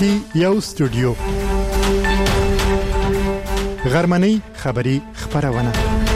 کې یو استودیو غرمنۍ خبری خبرونه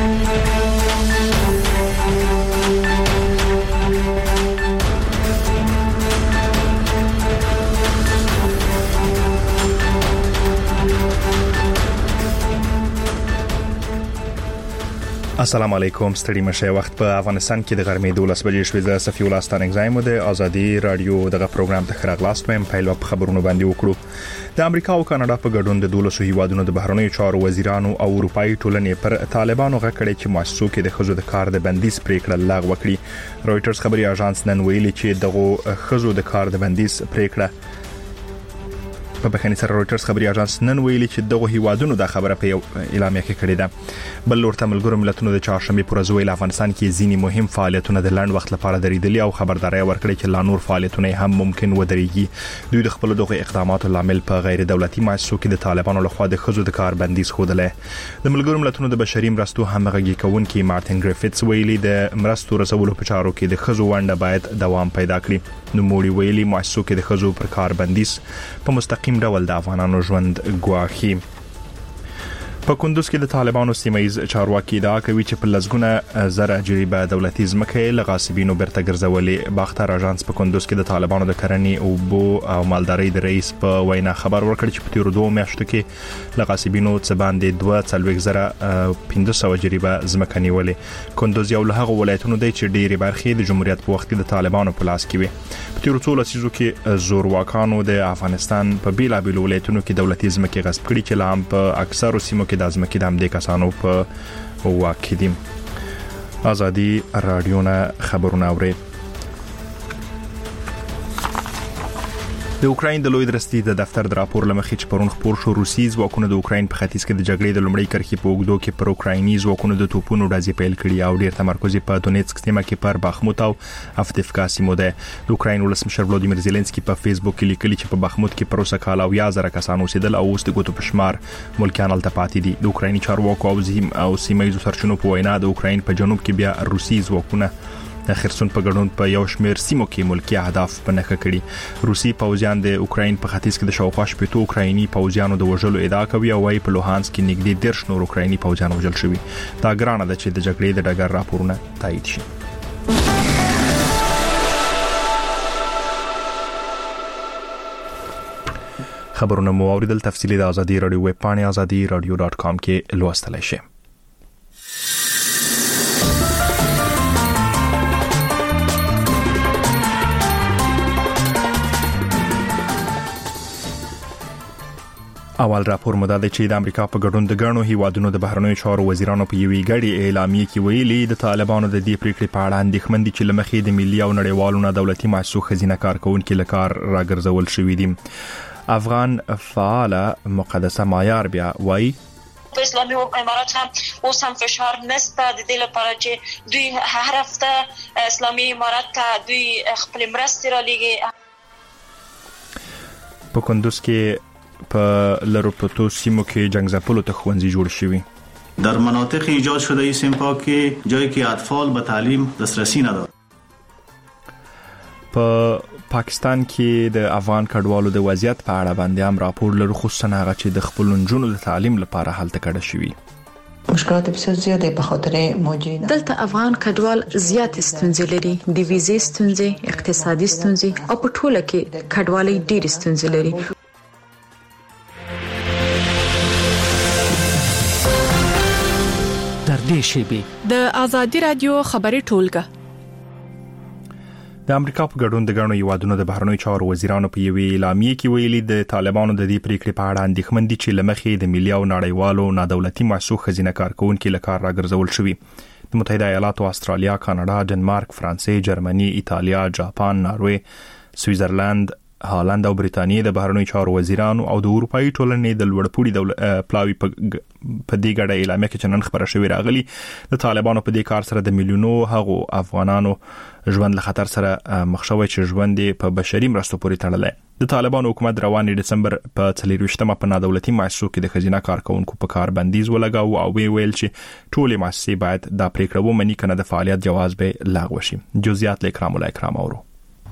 السلام علیکم ستړي مشه وخت په افغانستان کې د غرمې 12 بجې شوې د صفي ولستان اگزایم د ازادي رادیو دغه پروګرام ته خراغلاست ویم پیل په خبرونو باندې وکړو د امریکا او کاناډا په ګډون د 12 هیوادونو د بهرنیو چارو وزیرانو او اروپאי ټولنې پر طالبانو غکړې چې مؤسسو کې د خزو د کار د بندیز پریکړه لغوه کړي رويټرز خبري اژانس نن ویلي چې دغه خزو د کار د بندیز پریکړه په بخښنې سره رويټرز خبري اژانس نن ویلي چې دغه هیوادونو د خبره په اعلامیه کې کړې ده بل لورته ملګرو ملتونو د چهارشنبه پر ورځ ویل افغانستان کې ځینی مهم فعالیتونه د لاند وخت لپاره درېدلي او خبرداري ورکړي چې لا نور فعالیتونه هم ممکن ودرېږي دوی د خپل دغه اقداماتو لامل په غیر دولتي مؤسسو کې د طالبانو لخوا د خزو د کار بندیز خوده د ملګرو ملتونو د بشري مرستو همغږي کوونکي مارټین ګریفټس ویلي د مرستو رسولو په چارو کې د خزو ونډه باید دوام پیدا کړي نو موړي ویلي مؤسسو کې د خزو پر کار بندیز په مستقیم ډول د افغانانو ژوند ګواښي په کندوز کې د طالبانو سیمایي چارواکي دا کوي چې په لزګونه زره جریبه دولتي ځمکې لغاسبینو برته ګرځولې باختر اژانس په کندوز کې د طالبانو د کرنې او بو او مالداري د رئیس په وینا خبر ورکړ چې په تیر 2 میاشتو کې لغاسبینو څه باندې 2.15 جریبه ځمکې نیولې کندوز یو له هغه ولایتونو دی چې ډېری برخې د جمهوریت په وخت کې د طالبانو په لاس کې وي په تیر 2 لسیزو کې زورواکانو د افغانستان په بیلابیل ولایتونو کې دولتي ځمکې غصب کړي چې لام په اکثرو سیمو کې د ځمکې د امدې کسانو په واکې دي ازادي رادیو نه خبرونه اوري د اوکراین د لوی درستي د دفتر د راپور لمخې چې پرون خبر شو روسي ځواکونه د اوکراین په ختیځ کې د جګړې د لومړۍ کرښې په اوږدو کې پر اوکرایني ځواکونو د توپونو ډزې پیل کړي او ډېر تمرکز په دونیتسک سیمه کې پر باخموت او افتفکا سیمو ده د اوکراین ولسمشر ولادیمیر زيلنسکي په فیسبوک کې لیکلي چې په باخموت کې پر اوسه کال او 1000 کسان اوسېدل او اوس د ګوتو په شمار ملکیان الته پاتې دي د اوکرایني چارواکو او سیمایي سرچینو په وینا د اوکراین په جنوب کې بیا روسي ځواکونه د خرسون په ګډون په یو شمېر سیمو کې ملکی اهداف په نښه کړي روسي پوځیان د اوکراین په ختیځ کې د شاوخوا شپږ اوکرایني پوځیانو د وژلو ادعا کوي او وايي په لوهانسک کې نږدې 10 نور اوکرایني پوځیان وژل شوي دا ګرانه ده چې د جګړې د ډګر راپورونه تایید شي خبرونه مو اوریدل تفصیلی د ازادي رادیو ویب پاڼه azadiradio.com کې لوستلای شئ اول راپور مده چې د امریکا په ګډون د غړو هیوادونو د بهرنیو چارو وزیرانو په یوې غړي اعلامیه کې ویلي د طالبانو د دې پریکړې په اړه اندېښمن دي چې لمخې د ملي او نړیوالو نه دولتي مؤسسو خزینه کارکونکو لکار راګرځول شوې دي افغان فعال مقدسه مایار بیا وایي اسلامي امارات هم اوس هم فشار نسته د دې لپاره چې دوی هر هفته اسلامي امارات ته دوی خپل مرستې را لېږي په کندوز کې په لروپتو سیمو کې جنگ زپلو ته خوندې جوړ شوی در مناطق ایجاد شده ای سیمپا کې جایی که اطفال به تعلیم دسترسی ندارند په پاکستان کې د افغان کډوالو د وضعیت په اړه باندې هم راپور لرو خصوصا هغه چې د خپل نجونو د تعلیم لپاره هلته کډه شوی مشکلات بسیار زیاده به خاطر موجود دلته افغان کډوال زیات ستونزې لري د ویزې ستونزې اقتصادي ستونزې او په ټوله کې کډوالۍ ډېر ستونزې لري د ازادي رادیو خبري ټولګه د امریکا په ګډون د غړو هیوادونو د بهرنیو چارو وزیرانو په یوې اعلامیه کې ویلي د طالبانو د دې پریکړې په اړه اندېښمن دي چې لمخې د ملي او نړیوالو نادولتي مؤسسو خزینه کارکونکو لکار راګرځول شوی د متحده ایالاتو استرالیا کاناډا ډنمارک فرانسې جرمني ایتالیا جاپان ناروې سویټزرلند هالند او بریتانیا د بهرنیو چارو وزیرانو او د اروپאי ټولنې د لوړپوړي پلاوی په دې ګډه اعلامیه کې چنن خبره شوې راغلي د طالبانو په دې کار سره د میلیونو هغو افغانانو ژوند له خطر سره مخ شوی چې ژوند په بشري مرستو پورې تړلی د طالبانو حکومت روان دسمبر په 24مه په نادولتي مؤسسو کې د خزینه کارکونکو په کار بندیز ولګاو او ویل چې ټولې مؤسسې باید دا پریکړه ومني کنه د فعالیت جواز به لغوه شي جزئیات له اکرام اورو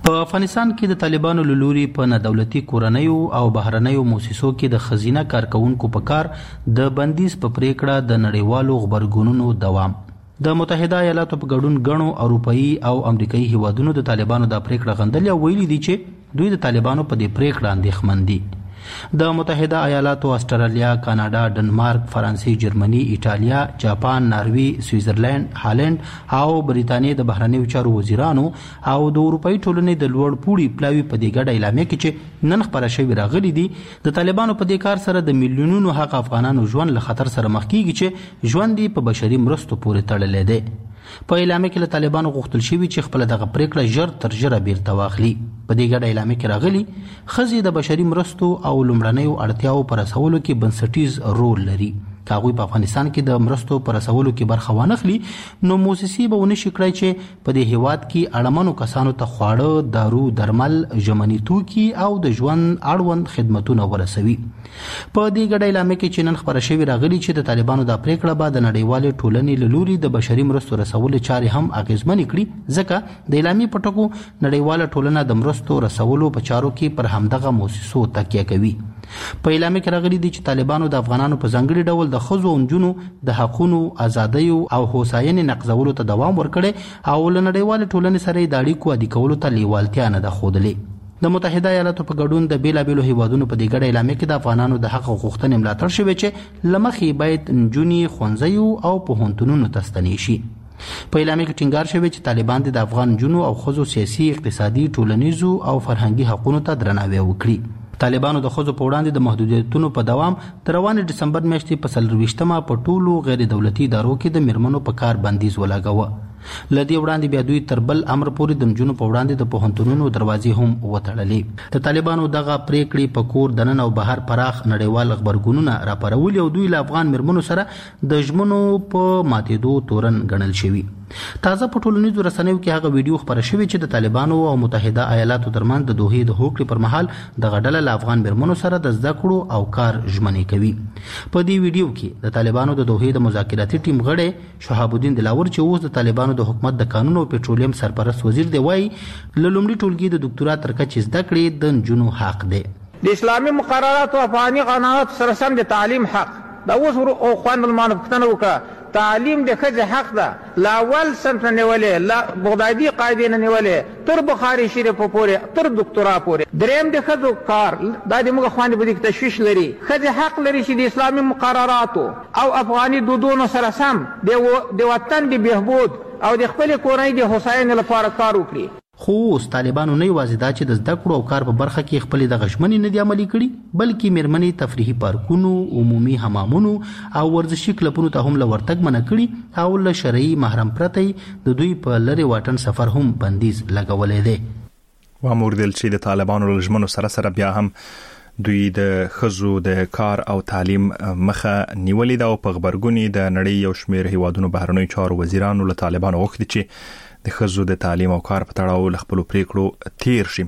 په افغانستان کې د طالبانو له لوري په نادولتي کورنیو او بهرنیو موسسو کې د خزینه کارکونکو په کار د بندیز په پریکړه د نړیوالو خبرګونونو دوام. د متحده ایالاتو په ګډون غنو اروپאי او امریکایي هیوادونو د طالبانو د پریکړه غندلې او ویلي دي چې دوی د طالبانو په دې پریکړه اندېښمن دي. د متحده ایالاتو، استرالیا، کاناډا، ډنمارک، فرانسې، جرمني، ایټالیا، جاپان، ناروی، سویټزرلند، هالند او بریتانیا د بهرنیو چارو وزیرانو او د اروپאי ټولنې د لوړ پوړي پلاوي په دې ګډه اعلامیه کې چې نن خبره شوې راغلي دي د طالبانو په دې کار سره د میلیونونو حق افغانانو ژوند له خطر سره مخ کیږي چې ژوند یې په بشري مرستو پورې تړلی دی. په اعلامیه کې له طالبانو غوښتل شوي چې خپل دغه پریکړه ژر تر ژره بیرته واخلي. په دې ګډه اعلامیه کې راغلي ښځې د بشري مرستو او لومړنیو اړتیاو په رسولو کې بنسټیز رول لري. که هغوی په افغانستان کې د مرستو په رسولو کې برخه وانخلي نو موسسې به ونه شي کړی چې په دې هیواد کې اړمنو کسانو ته خواړه، دارو، درمل، ژمني توکي او د ژوند اړوند خدمتونه ورسوي. په دې ګډه اعلامیه کې چې نن خبره شوې راغلي چې د طالبانو دا پریکړه به د نړیوالې ټولنې له لوري د بشري مرستو رسولو چارې هم اغیزمنې کړي، ځکه د اعلامیې په ټکو نړیواله ټولنه د مرستو رسولو په چارو کې پر همدغه موسسو تکیه کوي. په اعلامیه کې راغلي دي چې طالبانو د افغانانو په ځانګړي ډول د ښځو او نجونو د حقونو، ازادیو او هوساینې نقضولو ته دوام ورکړی او له نړیوالې ټولنې سره یې د اړیکو عادي کولو ته لیوالتیا نه ده ښودلې. د متحده ایالاتو په ګډون د بیلابیلو هیوادونو په دې ګډه اعلامیه کې د افغانانو د حق غوښتنې ملاتړ شوې چې له مخې باید نجونې ښوونځیو او پوهنتونونو ته ستنې شي. په اعلامیه کې ټینګار شوی چې طالبان د افغان نجونو او ښځو سیاسي، اقتصادي، ټولنیزو او فرهنګي حقونو ته درناوی وکړي. طالبانو د ښځو په وړاندې د محدودیتونو په دوام د روانې ډسمبر میاشتې په 24 په ټولو غیر دولتي ادارو کې د میرمنو په کار بندیز ولګاوه. له دې وړاندې بیا دوی تر بل امر پورې د نجونو په وړاندې د پوهنتونونو دروازې هم وتړلې. د طالبانو دغه پریکړې په کور دننه او بهر پراخ نړیوال خبرګونونه راپارولي او دوی له افغان میرمنو سره د ژمنو په ماتېدو تورن ګڼل شوي. تازه په ټولنیزو رسنیو کې هغه ویډیو خبره شوې چې د طالبانو او متحده ایالاتو ترمنځ د دوحې د هوکړې پر مهال دغه ډله له افغان میرمنو سره د زده کړو او کار ژمنې کوي. په دې ویډیو کې د طالبانو د دوحې د مذاکراتي ټیم غړی شهاب الدین دلاور چې اوس د طالبانو د حکومت د قانون او پټرولیم سرپرست وزیر دی وایي له لومړي ټولګي د دکتورا تر کچې زده کړې د نجونو حق دی. د اسلامي مقررات او افغاني قانونات سره سم د تعلیم حق دا اوس خوند المانو پښتنه وکړه. تعلیم د ښځې حق ده، لا اول صنف نه نیولې، لا بغدادي قاعدې نه نیولې، تر بخاري شریف پورې، تر دکتورا پورې. دریم د ښځو کار دا د موږ خویندې په دې کې تشویش لري. ښځې حق لري چې د اسلامي مقرراتو او افغاني دودونو سره سم د وطن د بهبود او د خپلې کورنۍ د هوساینې لپاره کار وکړي. خو اوس طالبانو نه یوازې دا چې د زده کړو او کار په برخه کې خپلې دغه ژمنې نه دي عملي کړي بلکې میرمنې تفریحي پارکونو، عمومي حمامونو او ورزشي کلبونو ته هم له ورتګ منع کړي او له شرعي محرم پرته د دوی په لرې واټن سفر هم بندیز لګولی دی. وامور دل چې د طالبانو له ژمنو سره بیا هم دوی د ښځو د کار او تعلیم مخه نیولې ده او په غبرګونې د نړۍ یو شمېر هیوادونو بهرنیو چارو وزیرانو له طالبانو غوښتي چې د ښځو د تعلیم او کار په تړاو له خپلو پریکړو تیر شي.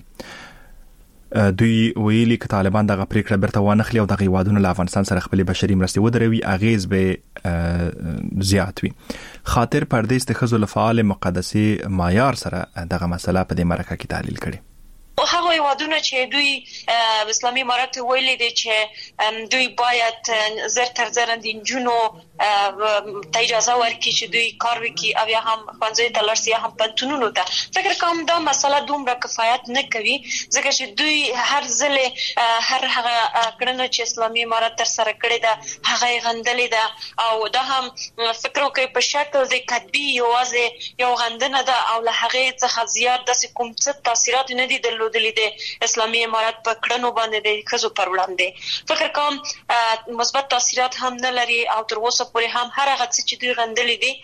دوی ویلي که طالبان دغه پریکړه بیرته وانخلي او دغه هیوادونه له افغانستان سره خپلې بشري مرستې ودروي اغیز به زیات وي. خاطر پردیس د ښځو له فعال مقدسې معیار سره دغه مسله په دې مرکه کې تحلیل کړي. هغه هیوادونه چې دوی اسلامي امارات ویلي دي چې دوی باید زر تر زر د نجونو ته اجازه ورکړي چې دوی کار وکړي او یا هم ښوونځیو ته لاړ شي یا هم پوهنتونونو ته. فکر کوم دا مسله دومره کفایت نه کوي ځکه چې دوی هر ځلې هر هغه کړنه چې اسلامي امارات تر سره کړې ده هغه یې غندلې ده او دا هم فکر وکړي په شکل د کتبي یوازې یو غندنه ده او له هغې څخه زیات داسې کوم څه تاثیرات نه دي درلودلي د اسلامي امارات په کړنو باندې د ښځو پر وړاندې. فکر کوم مثبت تاثیرات هم نه لري او تر اوسه پورې هم هر هغه څه چې دوی غندلي دي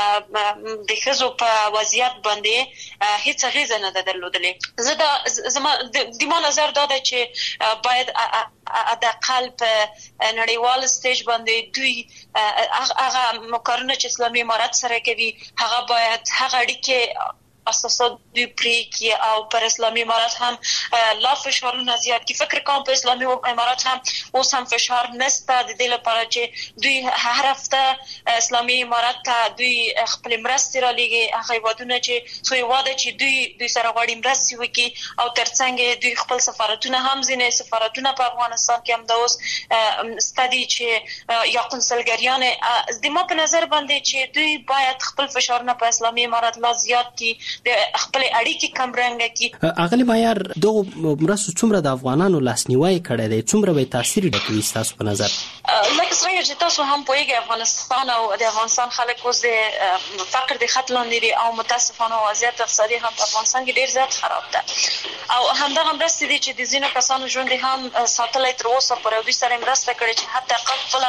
د ښځو په وضعیت باندې هیڅ اغیزه نه ده درلودلې. زما د ما نظر دا ده چې باید حداقل په نړیوال سټیج باندې دوی هغه مقارنه چې اسلامي امارات سره کوي هغه باید هغه اړیکې اساسات دوی پرې کی او پر اسلامي امارات هم لا فشارونه زیات کی. فکر کوم په اسلامي امارات هم اوس هم فشار نشته د دې لپاره چې دوی هر هفته اسلامي امارات ته دوی خپل مرستې را لېږي، هغه ودونه چې سوی واده چې دوی سره غواړي مرستې وکړي او ترڅنګ دوی خپل سفارتونه هم ځینې سفارتونه په افغانستان کې هم د اوس ستدي چې یا قونسلګریان د ما په نظر باندې چې دوی باید خپل فشارونه په اسلامي امارات لا زیات کی، د خپل اړیکې کم رنګ کی. اغلی معیار دغه مرستو څومره د افغانانو لاسنیوي کړی دی، څومره به تاثیر ډکوي تاسو په نظر؟ لکه څنګه چې تاسو هم پوهیږئ افغانستان او د افغانستان خلک اوس د فقر د خط لاندې دي او متاسفانه وضعیت اقتصادي هم په افغانستان کې ډیر زیات خراب ده او همدغه مرستې دي چې د ځینو کسانو ژوند هم ساتلی تر اوسه پورې دوی سره مرسته کړې چې حتی خپل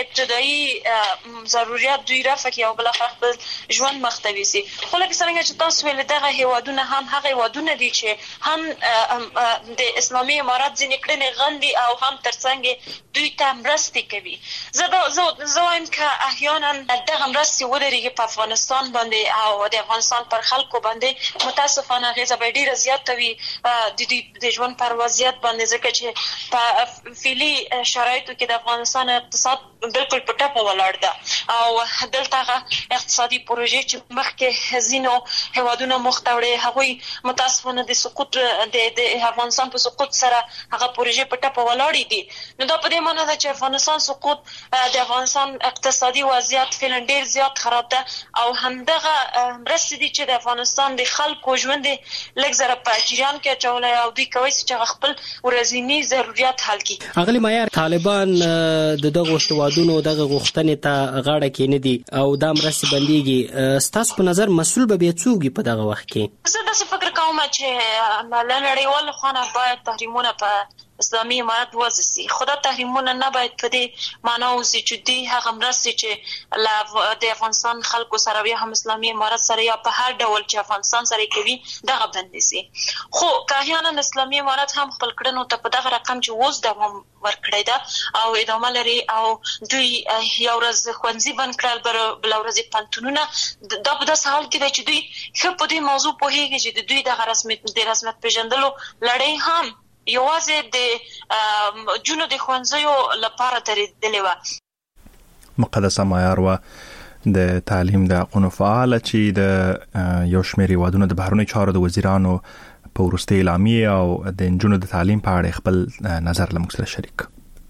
ابتدایي ضرورت دوی رفع کړي او بالاخره خپل ژوند مخ ته یوسي. خو لکه څنګه چې تاسو ویل دغه هیوادونه هم هغه هیوادونه دي چې هم د اسلامي امارات ځینې کړنې غندي او هم ترڅنګ دوی ته مرستې کوي. زه وایم که احیانا دغه مرستې ودرېږي په افغانستان باندې او د افغانستان پر خلکو باندې متاسفانه اغېزه به ډېره زیاته وي د دوی د ژوند پر وضعیت باندې، ځکه چې په فعلي شرایطو کې د افغانستان اقتصاد بالکل په ټپه ولاړ ده او دلته هغه اقتصادي پروژې چې مخکې ځینو هیوادونه مخ ته وړې هغوی متاسفانه د سقوط د افغانستان په سقوط سره هغه پروژې په ټپه ولاړې دي. نو دا په دې معنی ده چې افغانستان سقوط د افغانستان اقتصادي وضعیت فعلا ډیر زیات خراب ده او همدغه مرستې دي چې د افغانستان د خلکو ژوند لږ زره په جریان کې اچولی او دوی کولی شي چې خپل ورځني ضرورت حل کړي. اغلی معیار طالبان د دغه هیوادونو دغه غوښتنې ته غاړه کېندي او دا مرستې بندېږي، ستاسو په نظر مسؤل به بیا څوک وي په دغه وخت کې؟ زه داسې فکر کوم چې له نړیوالو خوا نه باید تحریمونه په اسلامي امارات وضع سي، خو دا تحریمونه نه باید په دې معنا اوسي چې دوی هغه مرستې چې د افغانستان خلکو سره یا هم اسلامي امارات سره یا په هر ډول چې افغانستان سره کوي دغه بندې سي. خو که احیانا اسلامي امارات هم خپل کړنو ته په دغه رقم چې اوس دوام ورکړی ده او ادامه لري او دوی یو ورځ ښوونځي بند کړل، بله ورځ پوهنتونونه، دا په داسې حال کې دی چې دوی ښه په دې موضوع پوهېږي چې د دوی دغه رسمیت پېژندلو لړۍ هم یوازې د جنو د ښوونځیو لپاره درېدلې وه. مقدسه معیار و د تعلیم د حقونو فعاله چې د یو شمېر هیوادونو د بهرنیو چارو د وزیرانو په وروستۍ اعلامیې او د نجونو د تعلیم په اړه خپل نظر له موږ سره شریک.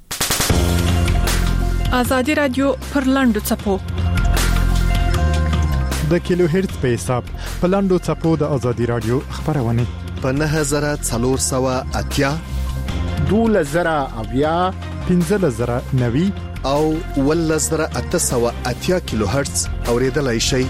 ازادي رادیو پر لاندو څپو د کیلو هرتز په حساب په لاندو څپو د ازادي رادیو خبرونه په 9480 12080 15090 او 11880 کیلو هرتز اوریدلای شئ.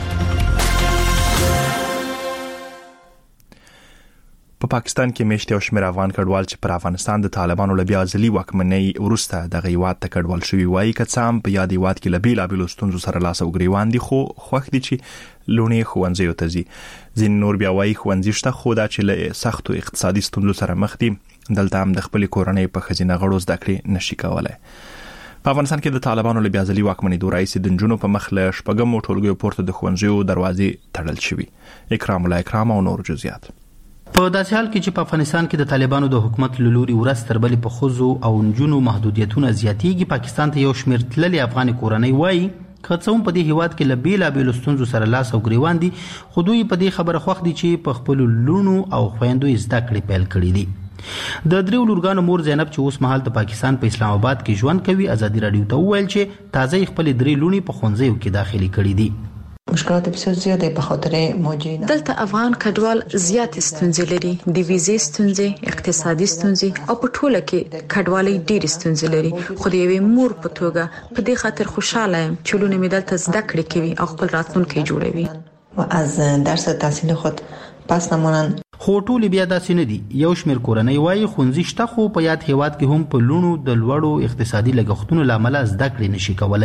په پاکستان کې میشته او شمیر افغان کډوال چې پر افغانستان د طالبانو لبیا ځلی واکمنۍ ورسته د غیوات ته کډوال شوی وایي کڅام په یادې واد کې لبیل ابل ستونزو سره لاس او غریوان دي، خو خوښ دي چې لونی خوانځي او تزي ځین نور بیا وایي خوانځي شته خو دا چې له سختو اقتصادي ستونزو سره مخ دي، دلته هم د خپل کورنۍ په خزینه غړو زده کړې نشي کولای. په افغانستان کې د طالبانو له بیازلي واکمنۍ دوه رئیس د جنونو په مخ له شپږم ټولګیو پورته د خوانځیو دروازې تړل شوی. اکرام الله اکرام او نور جزئیات. په داسې حال کې چې په افغانستان کې د طالبانو د حکومت لوري ورځ تر بلې په خزو او نجونو محدودیتونه زیاتېږي، پاکستان ته یو شمېر تللې افغان کورنۍ وایي که څه هم په دې هیواد کې له بېلابېلو ستونزو سره لاس او ګریوان دي، خو دوی په دې خبره خوښ دي چې په خپلو لوڼو او خویندو زده کړې پیل کړي دي. د دریو لورګانو مور زینب چې اوس مهال د پاکستان په اسلام آباد کې ژوند کوي، ازادي رادیو ته وویل چې تازه خپلې درې لوڼې په ښوونځیو کې داخلي کړي دي. مشکلات بسیار زیاده به خاطر موجودین دلته افغان کډوال زیات ستونزې لري، د ویزې ستونزې، اقتصادي ستونزې او په ټوله کې کډوالۍ ډېر ستونزې لري. خو د یوې مور په توګه په دې خاطر خوشاله یم چې لونه مې دلته زده کړې کوي او خپل راتلونکی جوړوي و از درس تحصیل خود پس نمونن. خو ټول بیا داسې نه دي. یو شمېر کورنۍ وایي ښوونځي شته خو په یاد هیواد کې هم په لونو د لوړو اقتصادي لګښتونو له امله زده کړې نشي کولای.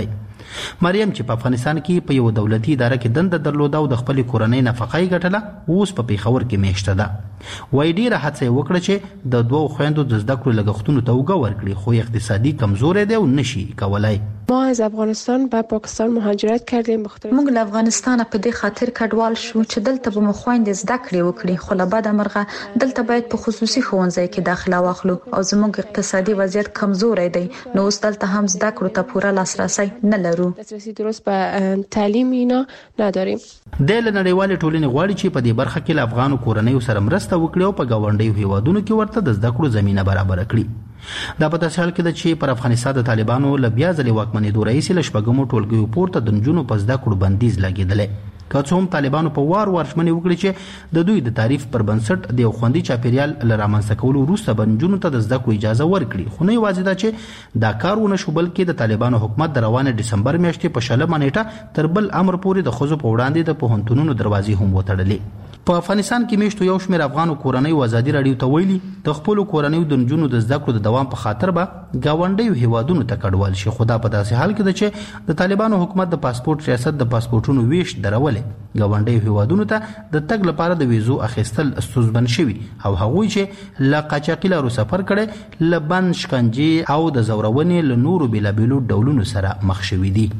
مریم چې په افغانستان کې په یو دولتي اداره کې دنده درلوده او د خپل کورنۍ نفقه یې ګټله، اوس په پیښور کې میشته ده. وایي ډیره هڅه یې وکړه چې د دوو خویندو د زده کړو لګښتونو ته اوږه ورکړي، خو اقتصادي کمزوری دی او نشي کولای. ما از افغانستان به پاکستان مهاجرت کردیم. موږ له افغانستان په دې خاطر کډوال شو چې دلته به مو خويندې زده کړې وکړي، خو له بده مرغه دلته باید په خصوصي ښوونځي کې داخله واخلو او زموږ اقتصادي وضعیت کمزوری دی، نو اوس دلته هم زده کړو ته پوره لاسرسی نه لرو. دسترسی درست به تعلیم اینا نداریم. د نړیوال ټولنې غواړي چې په دې برخه کې له افغان کورنیو سره مرسته وکړي او په ګاونډیو هیوادونو کې ورته د زده کړو زمينه برابر کړي. دا په داسې حال کې ده چې پر افغانستان د طالبانو له بیا ځلې واکمنېدو راهیسې له شپږمو ټولګیو پورته د نجونو په زده کړو بندیز لګېدلی. که څه هم طالبانو په وار ژمنې وکړي چې د دوی د تعریف پر بنسټ د یو خوندي چاپیریال له رامنځته کولو وروسته به نجونو ته د زده کړو اجازه ورکړي، خو نه یوازې دا چې دا کار ونه شو بلکې د طالبانو حکومت د روانې ډسمبر میاشتې په 20 نیټه تر بل امر پورې د ښځو په وړاندې د پوهنتونونو دروازې هم وتړلې. په افغانستان کې میشتو یو شمېر افغانو کورنیو ازادي راډیو ته ویلي د خپلو کورنیو د نجونو د زده کړو د دوام په خاطر به ګاونډیو هیوادونو ته کډوال شي، خو دا په داسې حال کې ده چې د طالبانو حکومت د پاسپورت ریاست د پاسپورتونو ویش درولې. ګاونډیو هیوادونو ته د تګ لپاره د ویزو اخیستل ستونزمن شوي او هغوی چې له قاچاقي لارو سفر کړي له بند، شکنجې او د زورونې له نورو بېلابېلو ډولونو سره مخ شوي دي.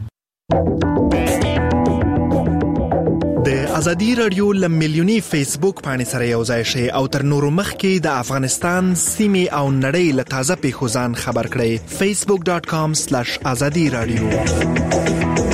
د ازادي رادیو لملیونی فیسبوک باندې سره یو ځای شي او تر نورو مخکې د افغانستان سیمې او نړۍ له تازه پیښو ځان خبر کړئ. facebook.com/azadi radio.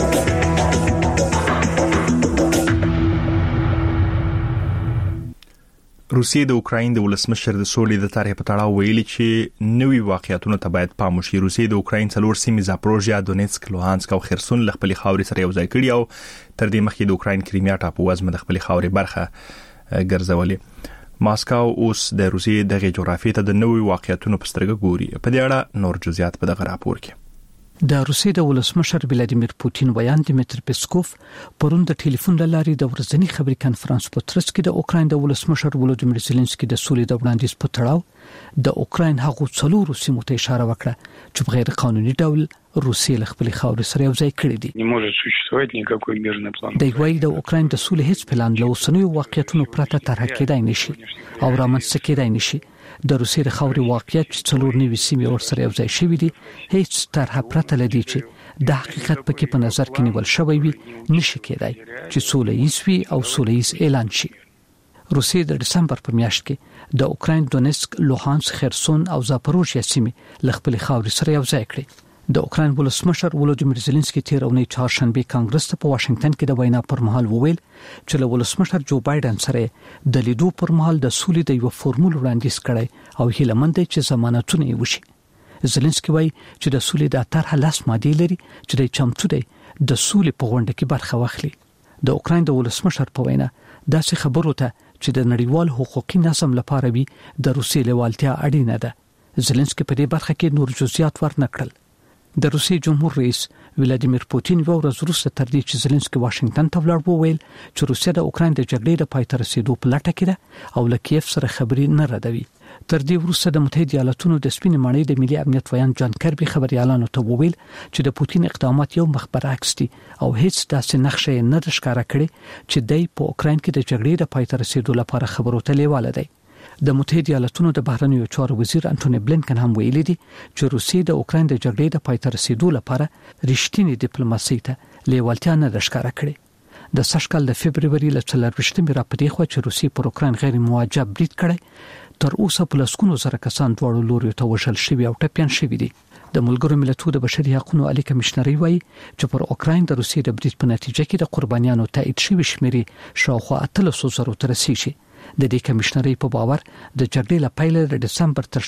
روسیې د اوکراین د ولسمشر د سولې د طرحې په تړاو ویلي چې نوي واقعیتونو ته باید پام وشي. روسیې د اوکراین څلور سیمې زاپروژیا، دونیتسک، لوهانسک او خرسون له خپل خاورې سره یو ځای کړي او تر دې مخکې د اوکراین کریمیا ټاپو وزمه د خپل خاورې برخه ګرځولې. ماسکو اوس د روسیې دغه جغرافیې ته د نوي واقعیتونو په سترګه ګوري. په دې اړه نور جزئیات په دغه راپور کې. د روسیې د ولسمشر ولادیمیر پوتین ویان دیمیتر پیسکوف پرون د ټلیفون له لارې د ورځنی خبري کانفرنس په ترڅ کې د اوکراین د ولسمشر ولودیمیر زيلنسکي د سولې د وړاندیز په تړاو د اوکراین هغو څلورو سیمو ته اشاره وکړه چې په غیر قانوني ډول روسیې له خپل خاورې سره یو ځای کړی دي. Не может существовать никакой мирный план. د وایي د اوکراین د سولې هیڅ پلان له اوسنیو واقعیتونو پرته طرح کېدای نشي او رامنځته کېدای نشي. د روسیې د خاورې واقعیت چې څلور نوي سیمې ورسره یو ځای شوي دي هیڅ طرح پرته لدی چې د حقیقت پکې په نظر کې نیول شوی وي نشي کېدای چې سوله ییز وي او سوله ییز اعلان شي. روسیې د دسمبر په میاشت کې د اوکراین دونیتسک، لوهانسک، خرسون او زاپروژیا سیمې له خپل خاورې سره یو ځای کړې. د اوکراین ولسمشر ولودیمیر زيلنسکي تیر اونۍ چهارشنبه کانګرس ته په واشنگټن کې د وینا پر مهال وویل چې له ولسمشر جو بایدن سره د لیدو پر مهال د سولې د یو فورمول وړاندیز کړي او هیله مند چې ضمانتونه یې وشي. زيلنسکي وایي چې د سولې د طرح لاس ماده لري چې د چمتو دی د سولې په غونډه کې برخه واخلي. د اوکراین د ولسمشر په وینا داسې خبرو ته چې د نړیوال حقوقي نظم لپاره وي د روسیې لوالتیا اړینه ده. زيلنسکي په دې برخه کې نور جزئیات ورنکړل. د روسیې جمهور رئیس ولادیمیر پوتین یو ورځ وروسته تر دې چې زيلنسکي واشنگټن ته ولاړ وویل چې روسیه د اوکراین د جګړې د پای ته رسیدو په لټه کې ده او له کیف سره خبرې نه ردوي. تر دې وروسته د متحده ایالاتونو د سپین ماڼۍ د ملي امنیت ویان جان کربي خبريالانو ته وویل چې د پوتین اقدامات یو مخ برعکس دي او هیڅ داسې نقشه نه ښکارا کړي چې د اوکراین کې د جګړې د پای ته رسیدو لپاره خبرو ته لیواله دی. د متحده ایالاتونو د بهرنیو چارو وزیر انټونی بلینکن هم ویلي دي چې روسیې د اوکراین د جګړې د پای ته رسیدو لپاره رښتینی ډیپلوماسي ته لیوالتیا نه ښکارا کړې. د سږکال د فبرवरी ل 24 را پدې خو چې روسیې پر اوکراین غیر موجب برید کړی تر اوسه په لسکونو زره کسان دواړو لوري ته وژل شوي او ټپيان شوي دي. د ملګرو ملتونو د بشري حقوقو عالی کمشنري وایي چې پر اوکراین د روسیې د برید په نتیجه کې د قربانیانو تایید شوی شمیرې شاوخوا 300 زره ته رسیدي. د دې کمشنري په باور د جګړې له پیل د دسمبر تر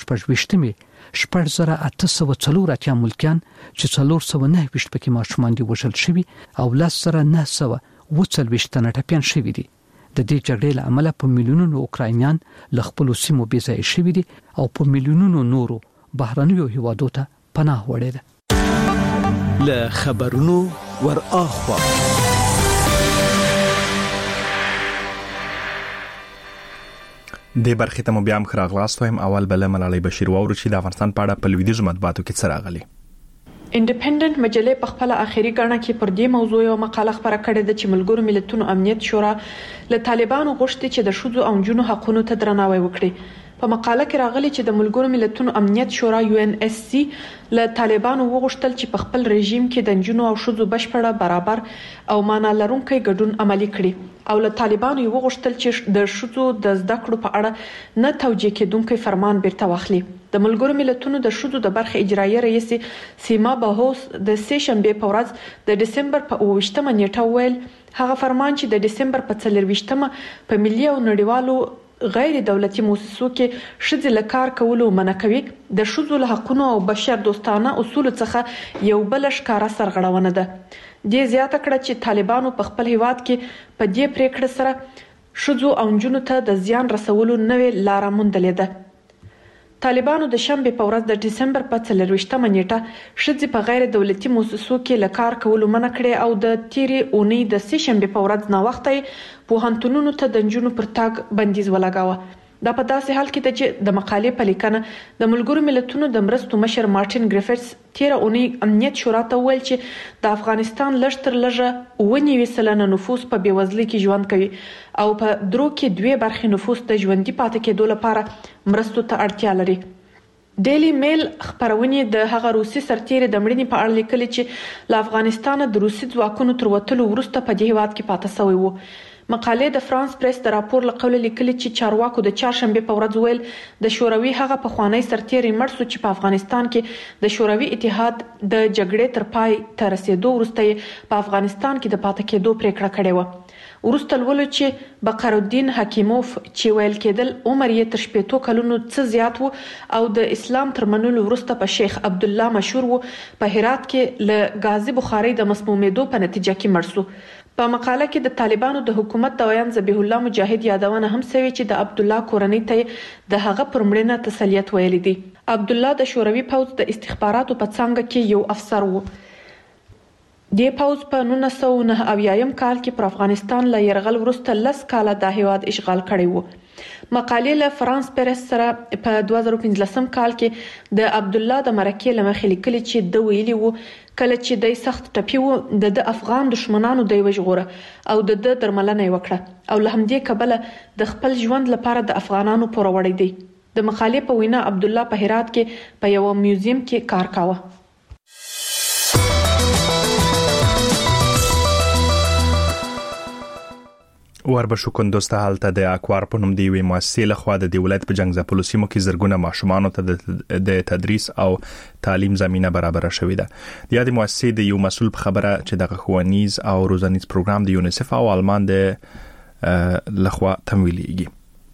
28مې 4804 ملکیان چې 409 پکې ماشومان دي وژل شوي او 10940 تنه ټپيان شوي دي. د دې جګړې له امله په میلیونونو اوکراینیان له خپل سیمو بېځای شوي دي او په میلیونونو نورو بهرنیو هیوادو ته پناه وړي دي. له خبرونو ور اخوا د برخې ته مو بیا هم خراغلاست وایم. اول بل ملالۍ بشیر واورو چې د افغانستان په اړه په لویدیځ مطبوعاتو کې څه راغلي. انډیپندنت مجله په خپل اخیری غاڼه کې پر دې موضوع یو مقاله خبره کړې ده چې ملګرو ملتونو امنیت شورا له طالبانو غوښتي چې د ښځو او نجونو حقوقو ته درناوی وکړي. په مقاله کې راغلي چې د ملګرو ملتونو امنیت شورا UNSC له طالبانو وغوښتل چې په خپل رژیم کې د نجونو او ښځو بشپړه برابر او معنا لرونکي ګډون عملي کړي او له طالبانو وغوښتل چې د ښځو د زده کړو په اړه نه توجیه کېدونکي فرمان بیرته واخلي. د ملګرو ملتونو د ښځو د برخې اجرایي رئیس سیما بهوس د سه شنبه په ورځ د دسمبر په 28مه نیټه ویل هغه فرمان چې د دسمبر په 24مه په ملي او نړیوالو غیر دولتي مؤسسو کې ښځې له کار کولو منع کوي د ښځو له حقوقو او بشر دوستانه اصول څخه یو بل ښکارا سرغړونه ده. دې زیاته کړه چې طالبانو په خپل هیواد کې په دې پریکړه سره ښځو او نجونو ته د زیان رسولو نوې لار موندلې ده. طالبانو د شنبه په ورځ د دسمبر په 24مه نیټه ښځې په غیر دولتي مؤسسو کې له کار کولو منع کړې او د تیرې اونۍ د سه شنبه په ورځ نا وخته پوهنتونونو ته د نجونو پر تاګ بندیز ولګاوه. دا په داسې حال کې ده چې د مقالې په لیکنه د ملګرو ملتونو د مرستو مشر مارټین ګریفټس تیره اونۍ امنیت شورا ته ویل چې د افغانستان لږ تر لږه 90% نفوس په بېوزلۍ کې ژوند کوي او په درو کې 2% نفوس د ژوندي پاتې کېدو لپاره مرستو ته اړتیا لري. ډیلی میل خبرونه د هغه روسي سرتیري د مړینې په اړه لیکلي چې له افغانستان د روسي ځواکونو تر وتلو وروسته په دې هیواد کې پاتې شوی وو. مقالې د فرانس پریس د راپور لقول لیکلي چې چارواکو د چهارشنبه په ورځ ویل د شوروي هغه پخوانی سرتیري مړ شو چې په افغانستان کې د شوروي اتحاد د جګړې تر پای ته رسیدو وروسته په افغانستان کې د پاتې کېدو پریکړه کړې و. وروسته ولول چې بقر الدین حکیموف چې ویل کېدل عمر یې تر 80 کلونو څخه زیات وو او د اسلام تر منلو وروسته په شیخ عبد الله مشهور وو په هرات کې له غازی بخاری د مسمومیدو په نتیجه کې مړ شو. په مقاله کې د طالبانو د حکومت د ویان ذبیح الله مجاهد یادونه هم شوی چې د عبد الله کورنۍ ته د هغه پر مړینه تسلیت ویلي دي. عبد الله د شوروي پوځ د استخباراتو په څنګه کې یو افسر وو. د پوځ په 1990 کال کې پر افغانستان له يرغل وروسته 10 کاله د هیواد اشغال کړی وو. مقالې له فرانس پریس سره په 2015 کال کې د عبد الله د مرکې لمخې لیکلي چې د ویلي وو کله چې د سخت ټپي وو د افغان دشمنانو د وژغوره او د درملنه وکړه او له همدې کبله د خپل ژوند لپاره د افغانانو پوروړی دی. د مقالې په وینا عبد الله په هرات کې په یو میوزیم کې کار کاوه. وربشو کندوز ته حالته د اکوار په نوم دی وی مؤسسې لخوا د ولایت په جنگ ځپلو سیمو کې زرګونه ماشومان ته د تدریس او تعلیم زمينه برابر شوې ده. د یادې مؤسسې د یو مسول په خبره چې د ښوونیز او روزنیز پروګرام د یونیسف او آلمان د لخوا تمویلېږي.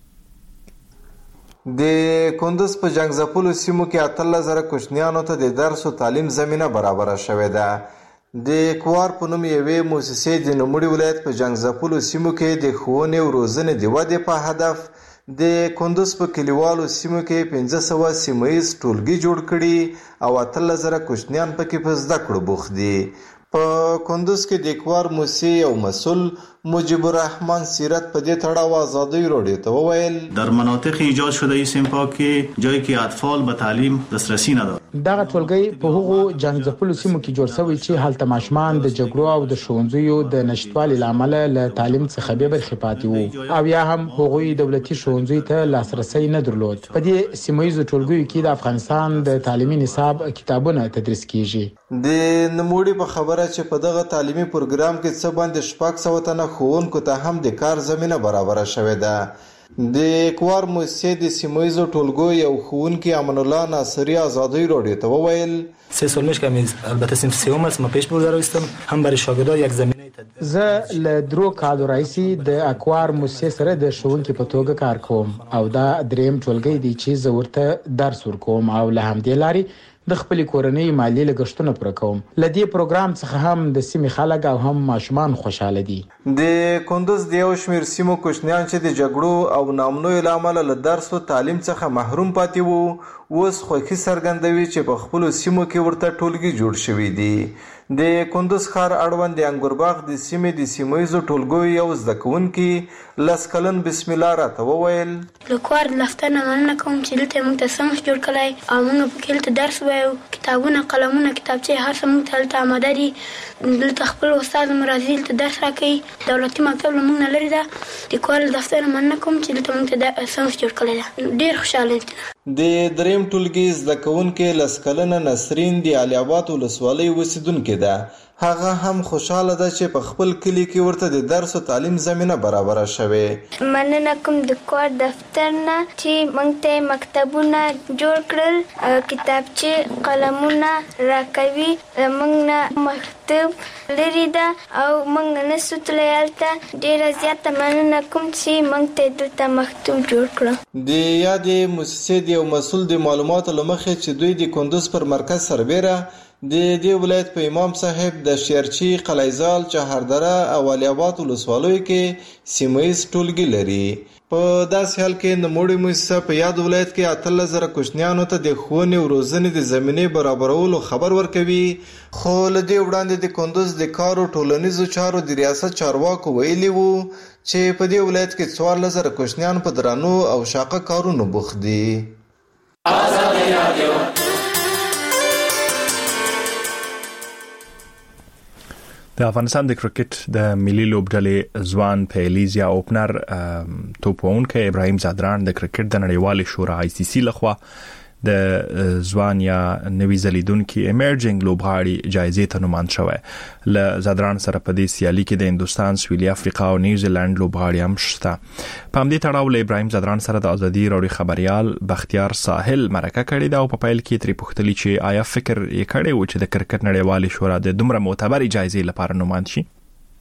د کندوز په جنگ ځپلو سیمو کې 13000 کوچنیانو ته د درس او تعلیم زمينه برابر شوې ده. د کوار په نوم یوې مؤسسې د نوموړي ولایت په جنگ ځپلو سیمو کې د ښوونې او روزنې د ودې په هدف د کندوز په کلیوالو سیمو کې 1500 سیمه‌یز ټولګي جوړ کړي او 13000 کوچنیان پکې په زده کړو بوخت دي. په کندوز کې د کوار مؤسسې او مسؤل مجيب الرحمن سیرت په دې تړاو آزادی رادیو ته وویل در مناطق ایجاد شده سیمپا کې جایی که اطفال به تعلیم دسترسی ندارند. دغه ټولګي په هغو جنگ ځپلو سیمو کې جوړ شوی چې هلته ماشومان د جګړو او د ښوونځیو د نشټوالي لامل له تعلیم څخه به برخې پاتې وو او یا هم هغوی دولتي ښوونځیو ته لاسرسي نه درلود. په دې سیمایي ټولګیو کې د افغانستان د تعلیمي نصاب کتابونه تدریس کیږي. د نموړي په خبره چې په دغه تعلیمي پروګرام کې څه باندې 600 تنه ښوونکو ته هم د کار زمينه برابر شوې ده. د کوار مؤسسې د سیمایي ټولګو یو ښوونکی امان الله ناصری آزادی رادیو ته وویل 3 سال میشه که البته صنف سوم است ما پیش برده روستم هم برای شاگردان یک زمینه زه له درو کالو راځي د اکوار مؤسسې سره د ښوونکي په توګه کار کوم او دا دریم ټولګي دی چې زه ورته درس ورکوم او له همدې لارې د خپل کورنۍ مالی لګښتونه پر کوم. لدی پروګرام څخه هم د سیمې خلک او هم ماشومان خوشاله دي. د کندوز د یو شمیر سیمو کوچنیان چې د جګړو او نامنوي لامل له درس او تعلیم څخه محروم پاتې وو اوس خوښي څرګندوي چې په خپل سیمو کې ورته ټولګي جوړ شوي دي. د کندوز ښار اړوند د انګورباغ د سیمې د سیمایي ټولګو یو زده کوونکي لسکلن بسم الله راته وویل لکوار لفتنه مننه کوم چې دلته موږ ته سمح جوړ کړی او موږ په کې درس وایو کتابونه قلمونه کتابچې هر څه موږ ته آماده دي. دلته خپل استاد مرازیل ته درس راکوي. دولتي مکتب له موږ نه لري ده. د کور دفتر مننه کوم چې دلته موږ ته د صنف جوړ کړی ده. ډېر خوشاله دي. د دریم ټولګي زده کوونکې لسکلنه نسرین د علي آباد ولسوالۍ اوسیدونکې ده. هغه هم خوشاله ده چې په خپل کلی کې ورته د درس او تعلیم زمينه برابر شوه. مننه کوم د کور دفتر نه چې موږ ته مکتبونه جوړ کړل، کتابچې قلمونه راکوي. موږ نه مکتب لري ده او موږ نه سوتلې الته. ډیره زیاته مننه کوم چې موږ ته دلته مکتب جوړ کړ. د یادې مؤسسې د یو مسؤل د معلوماتو لمخې چې دوی د کندوز پر مرکز سربېره د دې ولایت په امام صاحب د شیرچی قلعهزال چهاردره او علي آباد ولسوالیو کې سیمه‌ییز ټولګي لري. په داسې حال کې نوموړې مؤسسه په یاد ولایت کې 13,000 کوچنیانو ته د ښوونې او روزنې د زمینې برابرولو خبر ورکوي. خو له دې وړاندې د کندوز د کار او ټولنیزو چارو د ریاست چارواکو ویلي وو چې په دې ولایت کې 14,000 کوچنیان په درانو او شاقه کارونو بوخت دي. د افغانستان د کرکټ د ملي لوبډلې ځوان په الیزیا اوپنر توپونکې ابراهیم زادران د کرکټ د نړیوال شورا ICC لخوا د ځوان یا نوی زلیدونکو ایمرجنګ لوبغاړي جایزې ته نوماند شوی. ل زادران سره په دې سیالي کې د هندستان، سویلي افریقا او نیوزیلند لوبغاړي هم شته. په همدې تړاو له ابراهیم زادران سره د ازادي راډیو خبريال بختیار ساحل مرکه کړې ده او په پیل کې ترې پوښتنه چې آیا فکر یې کړی و چې د کرکټ نړیوال شورا د دومره معتبرې جایزې لپاره نوماند شي؟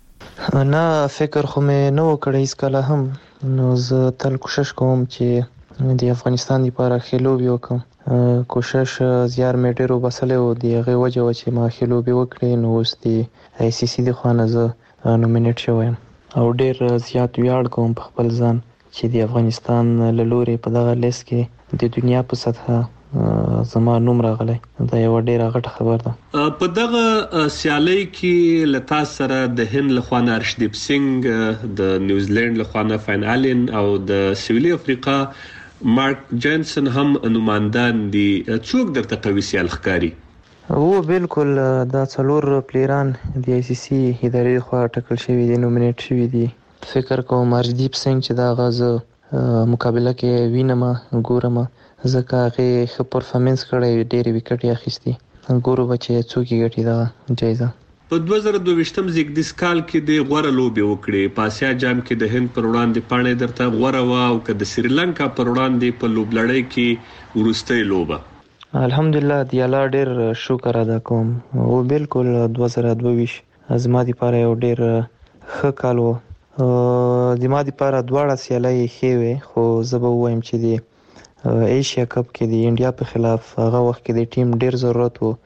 نه، فکر خو مې نه و کړی هیڅکله هم. نو زه تل کوشش کوم چې د افغانستان لپاره ښه لوبې وکړم. کوشش زیار مې ډېر وباسلی و، د هغې وجه وه چې ما ښې لوبې وکړې. نو اوس د ICC د خوا نه زه نومینیټ شوی یم او ډېر زیات ویاړ کوم په خپل ځان چې د افغانستان له لورې په دغه لیست کې د دنیا په سطحه زما نوم راغلی. دا یوه ډېره غټه خبر ده. په دغه سیالۍ کې له تاسو سره د هند لخوا نه ارشدیپ سنگ، د نیوزیلند لخوا نه فاین آلن او د سویلي افریقا مارک جانسن هم نمائندان دي. څوک درته قوي سیال ښکاري؟ او بالکل دا 4 پلیران د ICC ادارې خوا ټاکل شوي دي، نومینیټ شوي دي. فکر کوم ارشدیپ سنگ چې دا غزه مقابله کې وینم ګورم، ځکه هغه ښه پرفارمنس کړی، ډېرې وکټې اخیستي. ګورو به چې څوک یې ګټي دا جایزه. په 2022 زیږدیز کال کې د غوړه لوبې وکړې. په آسیا جام کې د هند پر وړاندې پاڼې درته غوړه وا او که د سریلانکا پر وړاندې په لوبلړۍ کې ورسته لوبه. الحمدلله دی الله ډېر شکر ادا کوم. او بالکل 2022 زما لپاره یو ډېر ښه کال و. زما لپاره دواړه سیالۍ ښې وې، خو زه به ووایم چې د ایشیا کپ کې د انډیا په خلاف هغه وخت کې د ټیم ډېر ضرورت و.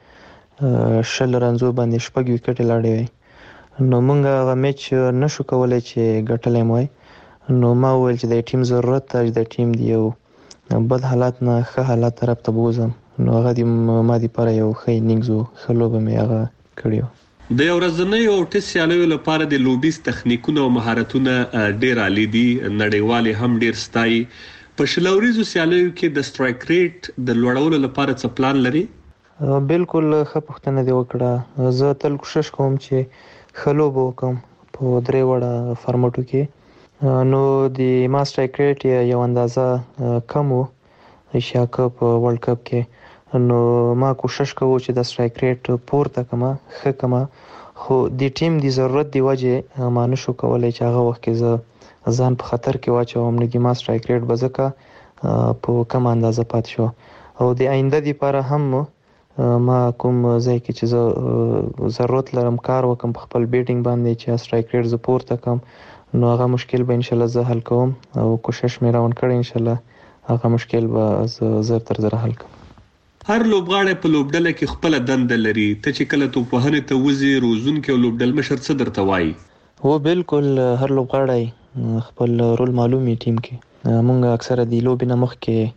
10 رنزو باندې 6 وکټې لاړې وې. نو موږ هغه میچ نشو کولای چې ګټلی مو وای. نو ما وویل چې د ټیم ضرورت ته د ټیم دی یو بد حالات نه ښه حالات طرف ته بوزم. نو هغه د ما لپاره یو ښه انینګز و، ښه لوبه مې هغه کړې وه. د یو ورځنۍ او ټیسټ سیالیو لپاره د لوبیز تخنیکونه او مهارتونه ډېر عالی دي. نړیوال هم ډېر ستایي. په شلوريزو سیالیو کې د سټرایک ریټ د لوړولو لپاره څه پلان لري؟ بالکل ښه پوښتنه دی وکړه. زه تل کوشش کوم چې ښه لوبه وکړم په 3 وړه فارمټو کې. نو د ما سټرایک ریټ یو اندازه کم و ایشیا کپ ورلد کپ کې. نو ما کوشش کوم چې د سټرایک ریټ پورته کما ښه کما، خو د ټیم د ضرورت دی وجه ما نشو کولای چې هغه وخت کې زه ځان په خطر کې واچوم. نو د ما سټرایک ریټ بزکه په کم اندازه پات شو. او د آینده لپاره هم ما کوم ځای کې چې زه ضرورت لرم کار وکم په خپل بیټینګ باندې چې سټرایک ریټ زه پورته کم. نو هغه مشکل به ان شاء الله زه حل کوم او کوشش مې راون کړی ان شاء الله هغه مشکل به زه تر زره حل کوم. هر لوبغاړی په لوبډله کې خپل دنده لري. ته چې کله توپوهنې ته وځې، روزونکي او لوبډل مشر څه درته وایي؟ هو بالکل هر لوبغاړی خپل رول معلومي ټیم کې. مونږ اکثره د لوبې نه مخکې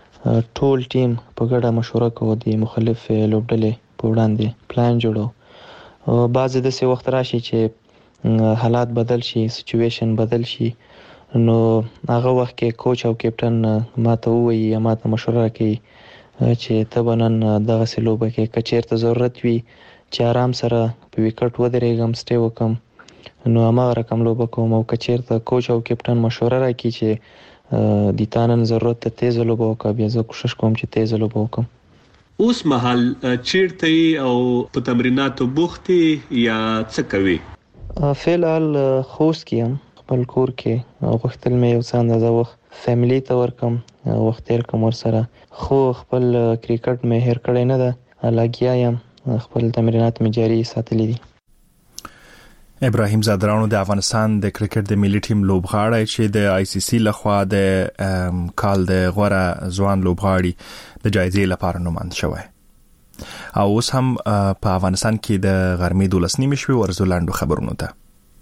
ټول ټیم په ګډه مشوره کوو، د مختلف لوبډلې په وړاندې پلان جوړو. بعضې داسې وخت راشي چې حالات بدل شي، سچویشن بدل شي. نو هغه وخت کې کوچ او کیپټن ما ته ووایي یا ما ته مشوره کوي چې تبنن دغه سلوبه کې کچیرته ضرورت وي چې آرام سره په وکټ ودرېږم سټې وکم نو هغه رقم لوبه کوم او کچیرته کوچ او کپټن مشوره راکړي چې د تانن ضرورت ته تیز لوبه وکړم بیا زه کوشش کوم چې تیز لوبه وکم. اوس مهال چیرته او په تمریناتو بوختي یا څه کوي؟ فعلال خوست کیم خپل کور کې وختل مې یو څه اندازه وخت فیملی ته ورکم وخت تیر کوم سره خو خپل کرکټ مې هیر کړی نه ده لاګیا یم خپل تمرینات مې جاری ساتلي دي. ابراهیم زادرانو د افغانستان د کرکټ د ملي ټیم لوبغاړی چې د آی سی سی لخوا د کال د غوړه ځوان لوبغاړي د جایزې لپاره نوماند شوی او اوس هم په افغانستان کې د غرمې 12 شوي ورزو لاندو خبرونو ته.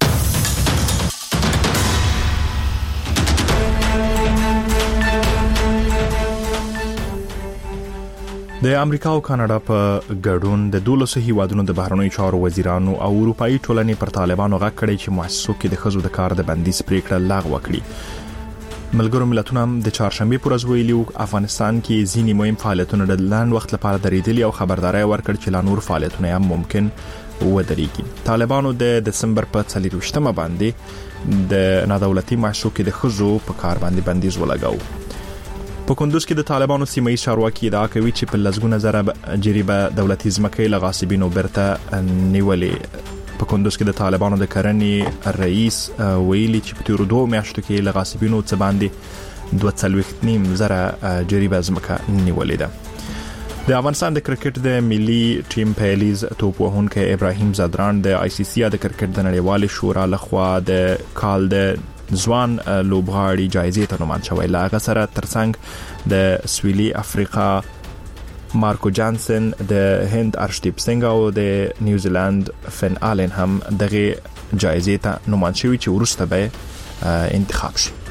د امریکا او کاناډا په ګډون د 12 هیوادونو د بهرنیو چارو وزیرانو او اروپאי ټولنې پر طالبانو غږ کړی چې مؤسسو کې د خزو د کار د بندیز پریکړه لغوه کړي. ملګرو ملتونو هم د چهارشنبه پر ورځ ویلي افغانستان کې ځینې مهم فعالیتونه د لاند وخت لپاره درېدلي او خبرداري ورکړ چې لا نور فعالیتونه هم ممکن ودرېږي. طالبانو د دسمبر په 24مه باندې د نادولتي مؤسسو کې د خزو په کار باندې بندیز ولګاو. په کندوز کې د طالبانو سیمه ییز چارواکي ادعا کوي چې په لزګونه زره جریبه دولتي ځمکې له غاصبینو برته نیولې. په کندوز کې د طالبانو د کرنې رئیس ویلي چې په تیرو 2 میاشتو کې له غاصبینو څخه باندې 2.5 زره جریبه ځمکه نیولې ده. د افغانستان د کرکټ د ملي ټیم پیلیز توپ وهونکی ابراهیم زادران د آی سی سی د کرکټ د نړیوال شورا لخوا د کال د ځوان لوبغاړي جایزې ته نوماند شوی. لا هغه سره ترڅنګ د سویلي افریقا مارکو جانسن د هند ارشدیپ سنگ او د نیوزیلند فن آلن هم دغه جایزې ته نوماند شوی چې وروسته به انتخاب شي.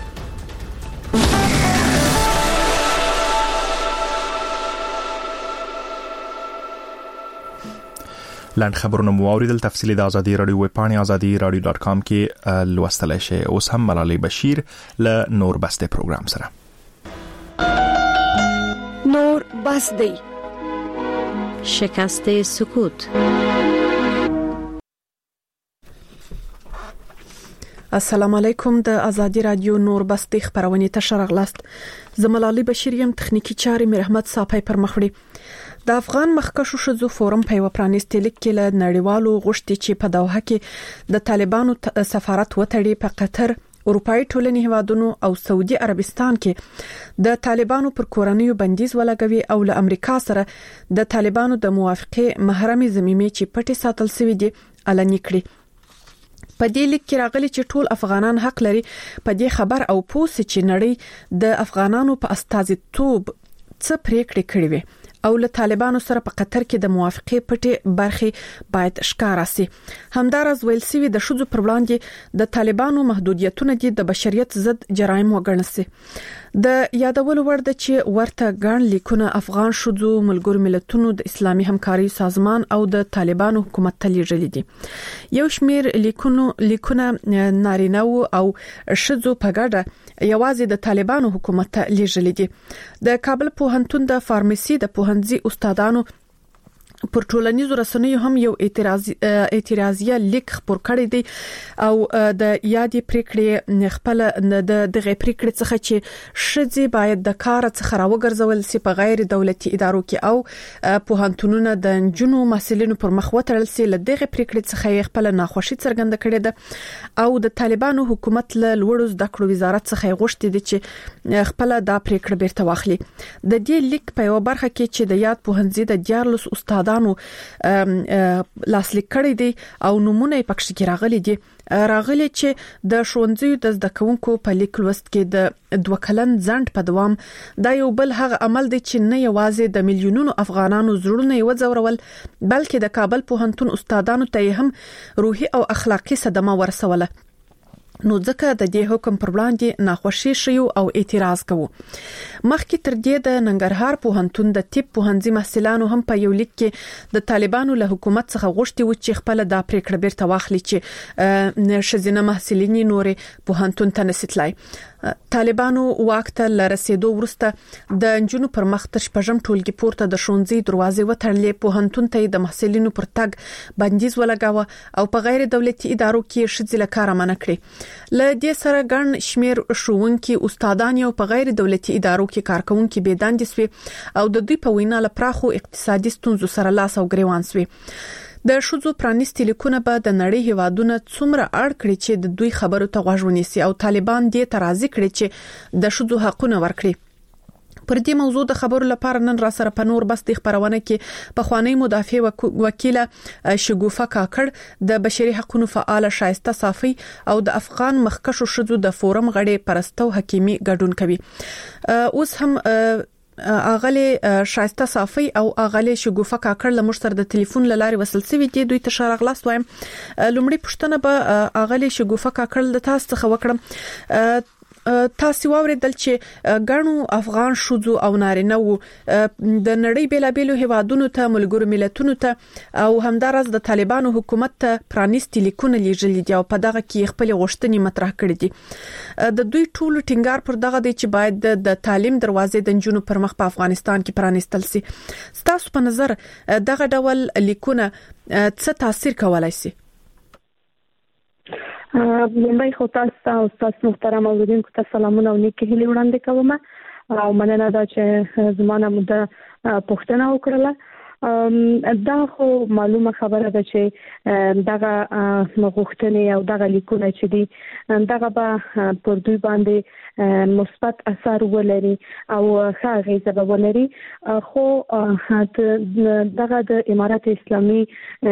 لاند خبرونه مو اوریدل. تفصیلی د ازادي رادیو ویب پاڼې azadi.radio.com کې لوستلای شئ. اوس هم ملالۍ بشیر له نور بسته پروګرام سره. نور بسته شکست سکوت. السلام علیکم. د ازادي رادیو نور بسته خبرونه ته شرغلاست. زملالۍ بشیر یم تخنیکی چارې مې رحمت صاحب پر مخړي. د افغان مخکښو شذو فورم په پرانیستي لیک کې له نړیوالو غوښتي چې په دوحه کې د طالبانو سفارت وتړي. په قطر، اروپאי ټولنې هیوادونو او سعودي عربستان کې د طالبانو پر کورنیو بندیز ولګوي او له امریکا سره د طالبانو د موافقه محرمي ضمیمې چې پټي ساتل شوی دي اعلان کړي. په دې لیک کې راغلي چې ټول افغانان حق لري په دې خبر او پوس چې نړۍ د افغانانو په استازیتوب څه پریکړې کړې وي او له طالبانو سره په قطر کې د موافقه پټي برخه باید ښکارا سي. همدارز ویل سوي د شذو پر وړاندې د طالبانو محدودیتونه د بشریت ضد جرایم وګڼل سي. د یادولو وړ ده چې ورته ګڼ لیکونه افغان شذو ملګرو ملتونو د اسلامي همکاري سازمان او د طالبانو حکومت ته لیږلي دي. یو شمیر لیکونه نارینه او شذو په ګډه یوازې د طالبانو حکومت ته لیږلي دي. د کابل پوهنتون د فارمسي د پوهنځي استادانو پر ټولنیزو رسنیو هم یو اعتراضیه لیک خپور کړی دی او د یادې پریکړې خپل د دغه پریکړې څخه چې شذي باید د کار څخه راوګرځول سي په غیر دولتي ادارو کې او پوهنتونونه د جنو مسلینو پر مخ وترل سي. له دغه پریکړې څخه خپل ناخوشي څرګنده کړې ده او د طالبانو حکومت له لوړو زده کړو وزارت څخه غوښتي دي چې خپل دا پریکړه بیرته واخلي. د دې لیک په یو برخه کې چې د یاد پوهنځي د 14 استادانو لاسلیک کړی دی او نمونه یې پکښ کې راغلي چې د ښوونځیو د زده کوونکو په لیک لوست کې د 2 کلن ځنډ په دوام دا یو بل هغه عمل دی چې نه یوازې د میلیونونو افغانانو زړونه یې وځورول بلکې د کابل پوهنتون استادانو ته هم روحي او اخلاقی صدمه ورسوله. نو ځکه د دې حکم پر وړاندې ناخوشي شیو او اعتراض کوو. مخکې تر دې د ننګرهار پوهنتون د طب پوهنځي محصلانو هم په یو لیک کې د طالبانو له حکومت څخه غوښتي و چې خپل د پریکړه بیرته واخلي چې شذینه محصلینی نورې پوهنتون ته نسیتلای. طالبانو واک ته رسیدو وروسته د انجونو پر مخ تر شپږم ټولګي پورته د ښوونځي دروازې وتړلې، پوهنتون ته د محصلینو پر تګ بندیز ولګاوه او په غیر دولتي ادارو کې ښځې له کاره منع کړې. له دې سره ګڼ شمېر ښوونکي، استادان او په غیر دولتي ادارو کې کارکونکي بې دندې سوي او د دوی په وینا له پراخو اقتصادي ستونزو سره لاس او ګریوان سوي. د ښځو پرانیستي لیکونه به د نړۍ هیوادونه څومره اړ کړي چې د دوی خبرو ته غوږ ونیسي او طالبان دې ته راضي کړي چې د ښځو حقونه ورکړي. پر دې موضوع د خبرو لپاره نن را سره په نور بس د خبرونه کې په خوانی مدافع وکیله شګوفه کاکړ، د بشري حقوقو فعال شایسته صافي او د افغان مخکشو ښځو د فورم غړي پرستو حکیمي ګډون کوي. اوس هم اغله شایسته صافي او اغله شګوفه کاکړ له مشتر د ټلیفون لاري وصل سوي دي. دوی ته شارغلاس وایم. لومړی پښتنه به اغله شګوفه کاکړ د تاسو څخه وکړم. تاسو واوریدل چې ګڼو افغان شوزو او نارینه وو د نړۍ بیلابېلو هیوادونو ته، ملګرو ملتونو ته او همدارس د طالبانو حکومت ته پرانیستي لیکونه لیږلي دي او په دغه کې خپل غوښتنې مطرح کړې دي. د دوی ټول ټینګار پر دغه دی چې باید د تعلیم دروازې د نجونو پر مخ په افغانستان کې پرانیستل شي. ستاسو په نظر دغه ډول لیکونه څه تاثیر کولای شي؟ لومړی خو تاسو او تاسو محترم اوریدونکو ته سلامونه او نیکه هیلې وړاندې کوم او مننه دا چې زمانه مده پښتنه وکړه. دا خو معلومه خبره ده چې دغه غوښتنې او دغه لیکونه چې دي دغه به پر دوی باندې مثبت اثر ولري او ښه اغیزه ولري. خو دغه د امارات اسلامي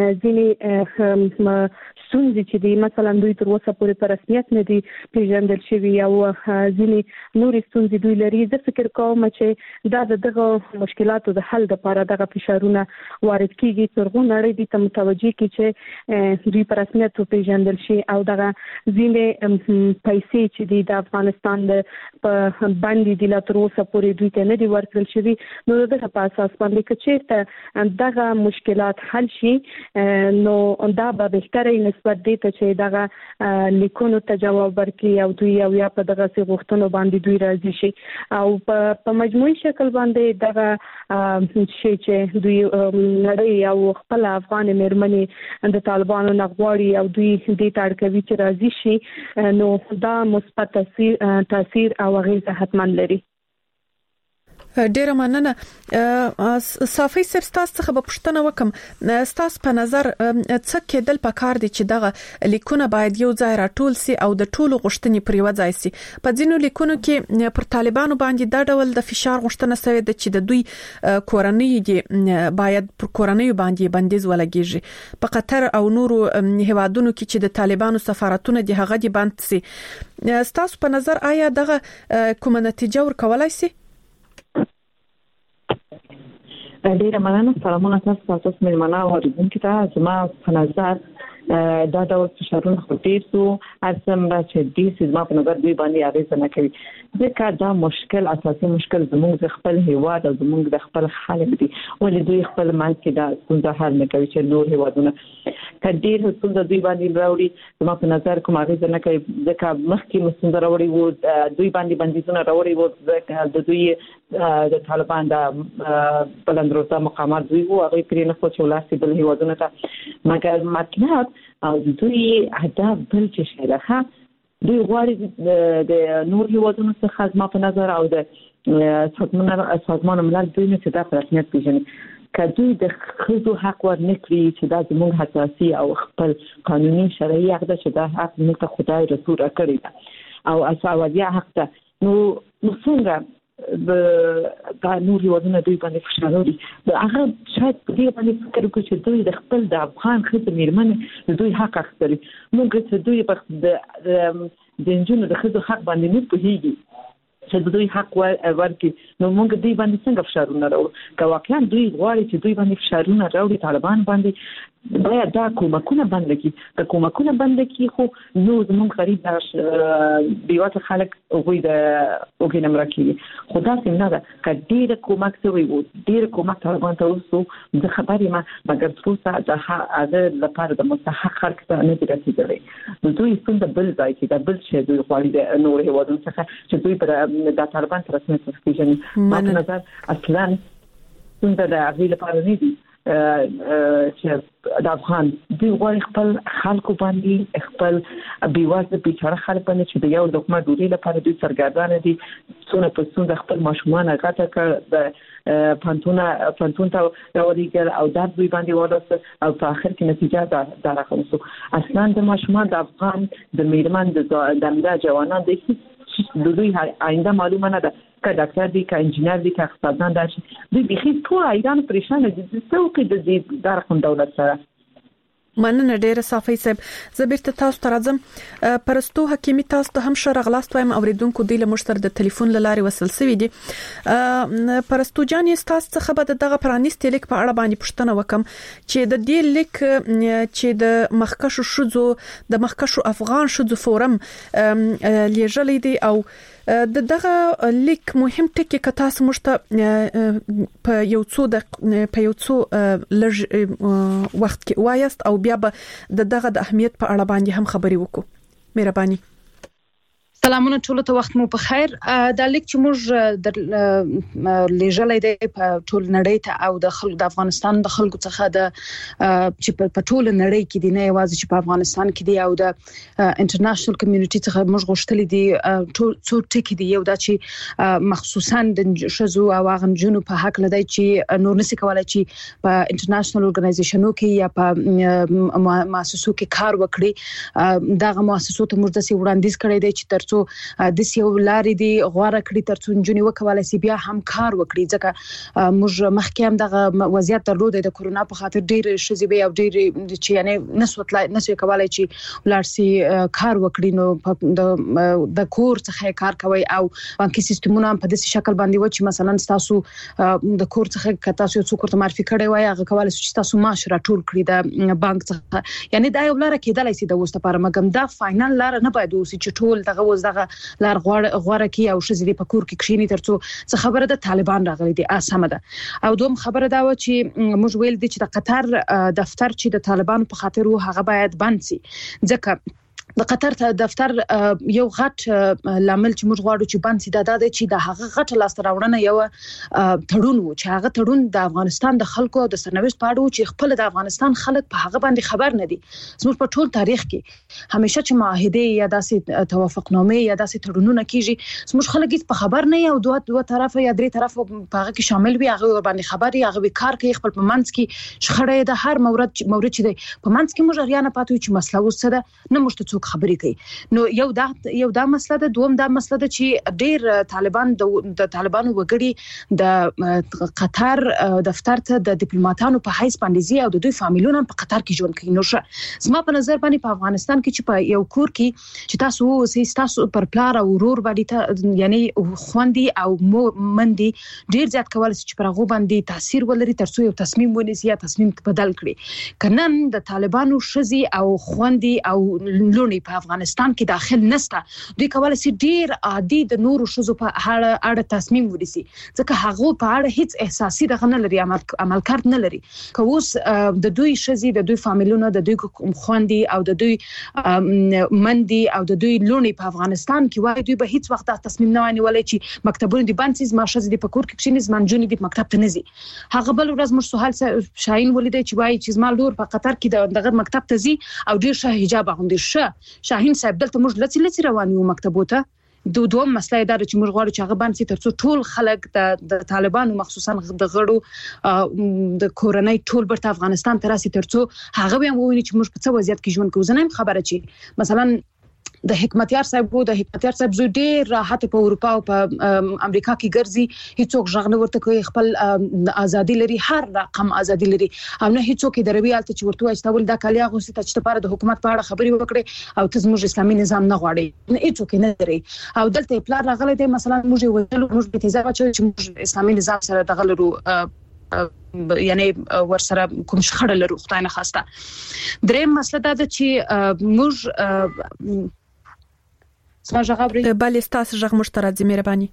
ځینې ستونزې چې دي مثلا دوی تر اوسه پورې په رسمیت نه دي پیژندل شوي او ځینې نورې ستونزې دوی لري. زه فکر کوم چې دا دغه مشکلاتو د حل لپاره دغه فشارونه وارد کیږي تر څو نړۍ دې ته متوجه کړي چې دوی په رسمیت پیژندل شي او دغه ځینې پیسې چې دي د افغانستان په باندې د تر اوسه پورې دوی ته نه دي ورکړل شوي. نو دغه په اساس باندې چې دغه مشکلات حل شي نو دا به بهتره نسبت دی ته چې دغه لیکونو ته جواب ورکړي او دوی او یا په دغه غوښتنو باندې دوی راضي شي او په مجموعي شکل باندې دغه شي چې دوی نړۍ او خپل افغان مېرمنې د طالبانو نغواړي او دوی دې تاړکوي چې راضي شي نو دا مثبت تاثیر او اغیزه حتما لري. ډیره مننه. صافي سر تاسو څخه به پوښتنه وکم، تاسو په نظر څه کېدل پکار دي چې دغه لیکونه باید یو ځای راټول سي او د ټولو غوښتنې پر یو ځای سي؟ په ځینو لیکونو کې پر طالبانو باندې دا ډول د فشار غوښتنه شوې ده چې د دوی کورنۍ دي باید پر کورنۍ باندې بندیز ولګیږي. په قطر او نورو هیوادونو کې چې د طالبانو سفارتونه دي هغه دي بند سي. تاسو په نظر آیا دغه کومه نتیجه ورکولای سي؟ ډیره مننه. سلامونه تاسو مېلمانه او اوریدونکو ته. زما په نظر دا ډول فشارونه خو ډیر سو ارسمره چې دې سیمه په نظر دوی باندې اغیزه نه کوي ځکه دا مشکل اساسي مشکل زموږ د خپل هیواد او زموږ د خپل خلک دي ولې دوی خپل منځ کې دا څنګه حل نه کوي چې نور هیوادونه کډیر څنګه دوی باندې راوړي. زما په نظر کوم اغیزه نه کوي ځکه مخکې مسند راوړي وو دوی باندې بندیزونه راوړي وو ځکه د دوی د طالبان د بلندروزه مقامات دوی وو هغه پرې نه خو چې ولاسي بل هیوادونه ته مګر مطلب او دوی هدف بل چې شایخه دوی غواړي د نور هیوادونو څخه زما په نظر او د سازمان ملل دوی نه څه د رسمیت پیژني که دوی د خزو حق ورنکړي چې دا زموږ حساسي او خپل قانوني شرعي حق ده چې دا حق موږ ته خدای رسول راکړی او اساسي حق ده نو څنګه د نور هیوادونو دوی باندې فشاروري هغه شاید په دې باندې فکر وکړي چې دوی د خپل د افغان ښځو مېرمنې دوی حق اخلي موږ چې دوی په د انجونو د ښځو حق باندې نه پوهیږي چې دوی حق ورکړي نو موږ دوی باندې څنګه فشارونه راوړو که واقعا دوی غواړي چې دوی باندې فشارونه راوړي طالبان باندې باید دا کومکونه بند کړي د کومکونه بند کړي خو نو زموږ غریب بیواته خلک وګړي د وګړي مرکې خدا څنګه دا کډیر کومک څه وي ډیر کومک طالبان ته وسو د خبرې ما مګر څه د هغه لپاره د مستحق خلک ته نه دي رسیدلي نو دوی څنګه بل ځای کې د بل شي دوی غواړي د نور هیوادونو څخه چې دوی پر د طالبان تر رسمیت څخه په نظر اصلا څنګه د هغه لپاره نه دي چې د افغان دوی غواړي خپل خلکو باندې خپل بیوازه بیچاره خلک باندې چې د یو لقمه ډوډۍ لپاره دوی سرګردان دي څونه په څونه خپل ماشومان غاټه کړ د پانتون ته راوړي او د دوی باندې ورسته او په اخر کې نتیجه دا راغله اصلا د ماشومان د افغان د میرمن د جوانان د دوی آینده معلومه نه ده که ډاکټر دي که انجینر دي که اقتصاددان دي دوی بخیر ټول ایران پریشان دي څه وکړي د دې دغه دولت سره مننه ډیره صافي صاحب زبرت تاسو ته راځم پرستو حکیمي تاسو ته هم شرغلاست وایم اوریدونکو د لمشتر د ټلیفون لاري وصل سوي دي پرستو جان تاسو څخه به دغه پرانیست لیک په اړه باندې پوښتنه وکم چې د دې لیک چې د مخکشو شذو د مخکشو افغان شذو فورم لیږلې دي او دغه لیک مهم ټکی که تاسو مشته په یو څو لږ وخت کې وایست او بیا به دغه د اهمیت په اړه باندې هم خبرې وکړو مهرباني سلامونه ټول ته وخت مو په خیر دا لیک چې موږ د لیږلې دی په ټول نړۍ ته او د خلکو د افغانستان د خلکو څخه د چې په ټول نړۍ کې دی نه یوازې چې په افغانستان کې دی او د انټرنیشنل کمیونټي څخه موږ غوښتل دي ټول څو ټکي دی یو دا چې مخصوصا د شذو او غنجونو په حق لدی چې نور نسی کولای چې په انټرنیشنل اورګنایزیشنو کې یا په مؤسسو کې کار وکړي دغه مؤسسو ته موږ د سی وړاندیز کړی دی چې ترڅو د سیو لارې دی غوړه کړی ترڅو جنونی وکولای سی بیا هم کار وکړي ځکه موږ مخکې هم دغه وضعیت درلود د کورونا په خاطر ډیر شذې به او ډیر چې یعنی نسوي کولای چې لارسي کار وکړي نو د کور څخه کار کوي او بانکي سیستمونه په داسې شکل باندې و چې مثلا تاسو د کور څخه کتا څو کور ته معرفي کړي وای هغه کولای چې تاسو معاش راټول کړی د بانک څخه یعنی دا یو لار کېدلای سي د وسته لپاره مګم دا فاینل لار نه باید اوسي چې ټول دغه لار غوړه کی او شذې په کور کې کښینی ترڅو څه خبره د طالبان راغلي دي اسمه ده او دوم خبره دا و چې موږ ویل دي چې د قطر دفتر چې د طالبان په خاطر هغه باید بند شي ځکه د قطر دفتر یو غټ لامل چې موږ غواړو چې بند سي دا د چې د هغه غټ لاس راوړنه یو تړون و چې هغه تړون د افغانستان د خلکو او د سرنوشت په اړه چې خپل د افغانستان خلک په هغه باندې خبر نه دي زموږ په ټول تاریخ کې همیشه چې معاهده یا داسې توافقنامه یا داسې تړونونه کیږي زموږ خلک په خبر نه یو دوه طرفه یا درې طرفه په هغه کې شامل وي هغه باندې خبري هغه کار کوي خپل په منځ کې شخړه د هر مورد چې دی په منځ کې موږ اړیانه پاتې چې مسله وسره نه مشته خبرې کوي نو یو دا مسله ده دوم دا مسله ده چې ډیر طالبان د طالبانو وګړي د قطر دفتر ته د ډیپلوماټانو په حیث باندې زی او د دوی فامیلونو په قطر کې ژوند کوي نو زما په نظر باندې په افغانستان کې چې په یو کور کې چې تاسو پر پلار او ورور باندې یعنی خوندي او مندي ډیر زیات کول چې پر هغه باندې تاثیر ولري ترڅو یو تصمیم ونیسي یا تصمیم بدل کړي کنن د طالبانو شذي او خوندي او لونی په افغانستان کې داخل نسته دوی کولای شي ډیر عادي د نورو شذو په اړه تصمیم ونیسي ځکه هغه په اړه هیڅ احساسي دغه نه لري عمل کارت نه لري کوس د دوی شذي د دوی فامیلونو د دوی خوندي او د دوی مندي او د دوی لونی په افغانستان کې وای دوی به هیڅ وخت تصمیم نه ونیولای چې مکتبونه دي بانسیز ما شذي د پکور کې کښینې زمانجونی د مکتب ته نزي هغه بل ورځ مر سهال شاهین ولیدای چې وای چې زما لور په قطر کې دغه مکتب ته زی او ډیر شه حجاب غوندي شاهین صاحب دلته موږ لڅ روان یو مکتبو ته دوم مسله دا چې موږ غواړو چې هغه باندې ترڅو ټول خلک د طالبانو مخصوصا د غړو د کورنۍ ټول برته افغانستان ته راسي ترڅو هغه به وویني چې موږ په څه وضعیت کې ژوند کوو زنه خبره چې مثلا د حکمتیار صاحب زوی ډیر راحت په اروپا او په امریکا کې ګرځي هیڅوک ژغ نه ورته کوي خپل ازادي لري هر رقم ازادي لري او نه هیڅوک د روي حالت چې ورته استول د کالیا غوسه چې لپاره د حکومت په اړه خبري وکړي او تزموږ اسلامي نظام نه غواړي نه هیڅوک نه لري او دلته پلان راغلی دی مثلا موږ ویلو موږ به تیزه چې موږ اسلامي نظام سره دغه لرو یعنی ورسره کوم شخړه لرو خدای نه خواسته. دریم مسله دا چې موږ څنګه غوړي بلې ستاسو ژغ مشترک مهرباني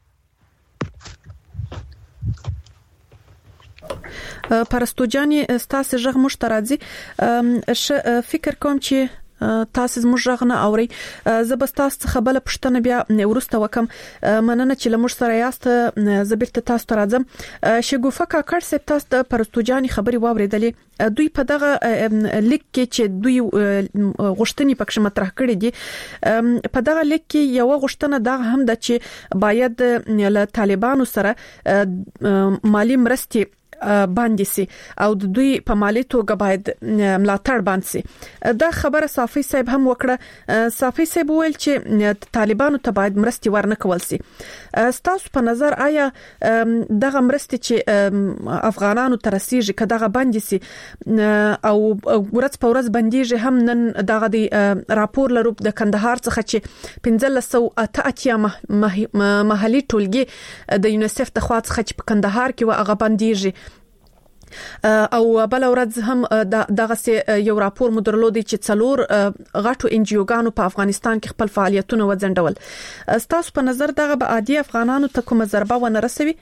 پرستو جاني ستاسو ژغ مشترک فکر کوم چې تاسو زموږ ژغ نه اوري. زه به تاسو څخه بل پښتنه بیا ورسته وکم. مننه چې لمر سره یاست. زبرته تاسو ته راځم. شګوفه کاکړ سپ تاسو د پرستوجاني خبري واوریدلې. دوی په دغه لیک کې چې دوی غوښتنې پکښ مطرح کړې دي، په دغه لیک کې یو غوښتنه دا هم ده چې باید له طالبانو سره مالی مرستې باندې سي او د دوی په مالی توګه باید ملاتړ باندې سي. دا خبره صافي صاحب هم وکړه. صافي صاحب ویل چې طالبانو ته باید مرستې ورنه کول سي. ستاسو په نظر آیا دغه مرستې چې افغانانو ته رسیږي که دغه باندې سي او ورځ په ورځ باندې هم نن دغه دی راپور لرو د کندهار څخه چې 1588 محلي ټولګي د یونیسف د خوا څخه چې په کندهار کې هغه باندې او بل ورځ هم دغه یو راپور مدرلودي چې څلور غټو انجیوګانو په افغانستان کې خپل فعالیتونه وځنډول. ستاسو په نظر دغه به عادي افغانانو ته کومه ضربه ونه رسوي؟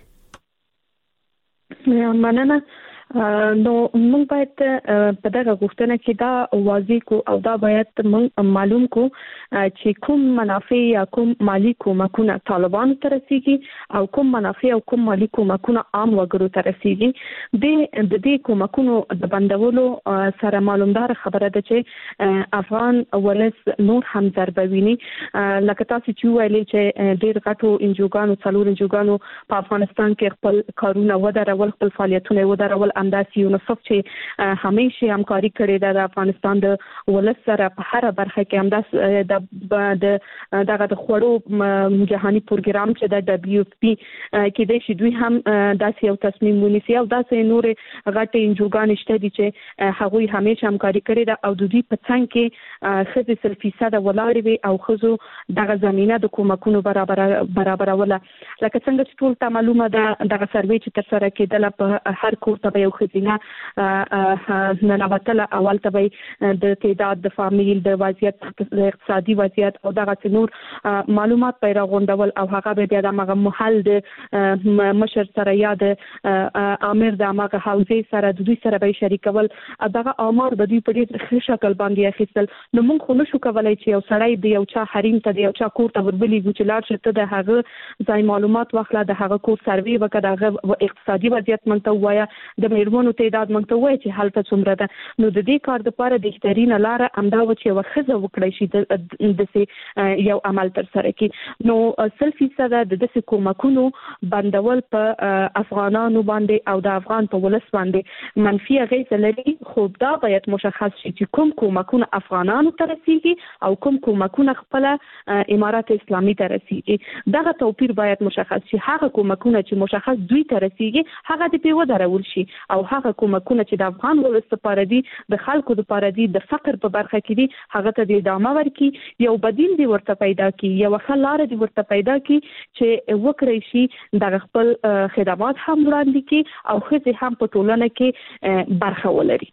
مننه. نو موږ باید په دغه غوښتنه کې دا واضح کو او دا باید موږ معلوم کو چې کوم منافع یا کوم مالی کومکونه طالبانو ته رسیږي او کوم منافع او کوم مالی کومکونه عام وګړو ته رسیږي. د دې کومکونو د بندولو سره معلومدار خبره ده چې افغان ولس نور هم ضربه ویني. لکه تاسو چې ویلي چې ډېر غټو انجوګانو څلور انجوګانو په افغانستان کې خپل کارونه ودرول، خپل فعالیتونه ودرول. همداسې یونیسف چې همیشه همکاري کړې ده د افغانستان د ولس سره په هر برخه کې، همداسې دغه د خوړو جهاني پروګرام چې د WFP کې د شي دوی هم داسې یو تصمیم ونیسي او داسې نور غټ انجوګان شته دي چې هغوی همیشه همکاري کړې ده او د دوی په څنګ کې 100% ولاړې وي او خزو دغه زمينه د کومکونو برابروله. لکه څنګه چې ټول ته معلومه ده دغه سروې چې تر سره کېدله په هر کور ته یو خزینه ننوتله. اول ته د تعداد د فامیل د وضعیت د اقتصادي وضعیت او دغه نور معلومات پیرا غونډول او هغه بیا د محل د مشر سره یا د امیر د هغه حوزې سره د دوی سره به شریکول. دغه امر د دوی په ډېر ښه شکل باندې اخیستل. نو موږ خو نشو کولای چې یو سړی د یو چا حریم ته د یو چا کور ته وربلي چې لاړ شي ته د هغه ځای معلومات واخله، د هغه کور سروې وکړه، د هغه اقتصادي وضعیت مونږ ته وایي، د میرمنو تعداد مونږ ته وایي چې هلته څومره ده. نو د دې کار لپاره د بهترینه لار امدا و چې وخزه وکړي شي د یو عمل تر سره کی. نو 100% د دې کومکونو بندول په افغانانو باندې او د افغان په ولس باندې منفي اغیز لري. خو دا باید مشخص شي چې کوم کومکونه افغانانو ته رسیږي او کوم کومکونه خپل امارات اسلامي ته رسیږي. دغه توپیر باید مشخص شي. هغه کومکونه چې مشخص دوی ته رسیږي هغه د پیو درول شي او هغه کومکونه چې د افغان ولس لپاره دي، د خلکو لپاره دي، د فقر په برخه کې دي، هغه ته د ادامه ورکړي، یو بدیل دی ورته پیدا کړي، یو خلار دی ورته پیدا کړي چې وکړي شي د خپل خدمات هم وړاندې کړي او خځې هم په ټولنه کې برخه ولري.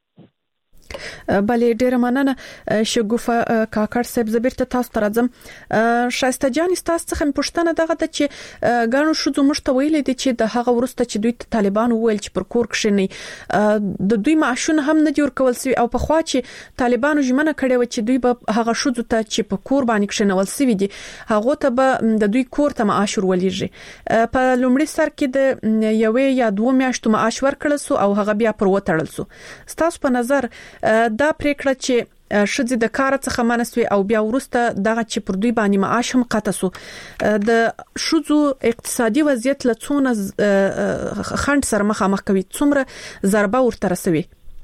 بله ډیره مننه شګوفه کاکړ صاحب. زبرته تاسو ته راځم. شایسته جان تاسو څخه پوښتنه دغه د چې غاڼو شوزو مشته ویلې دي چې د هغه ورسته چې دوی طالبان ویل چې پر کور کښنی د دوی معاشونه هم نه جوړ کول سي او په خوا چې طالبانو ژمنه کړې و چې دوی به هغه شوزو ته چې په کور باندې کښنول سي دي هغه ته به د دوی کور ته معاش ورولېږي. په لومړي سر کې د یوې یا دوه میاشتو معاش ورکړل سو او هغه بیا پر وټړل سو. تاسو په نظر دا پریکړه چې شذ د کار څخه منسوي او بیا ورسته دغه چې پر دوی باندې معاش هم قطع سو د شذو اقتصادي وضعیت لڅونه خند سره مخامخ کوي، څومره ضربه ورته رسوي؟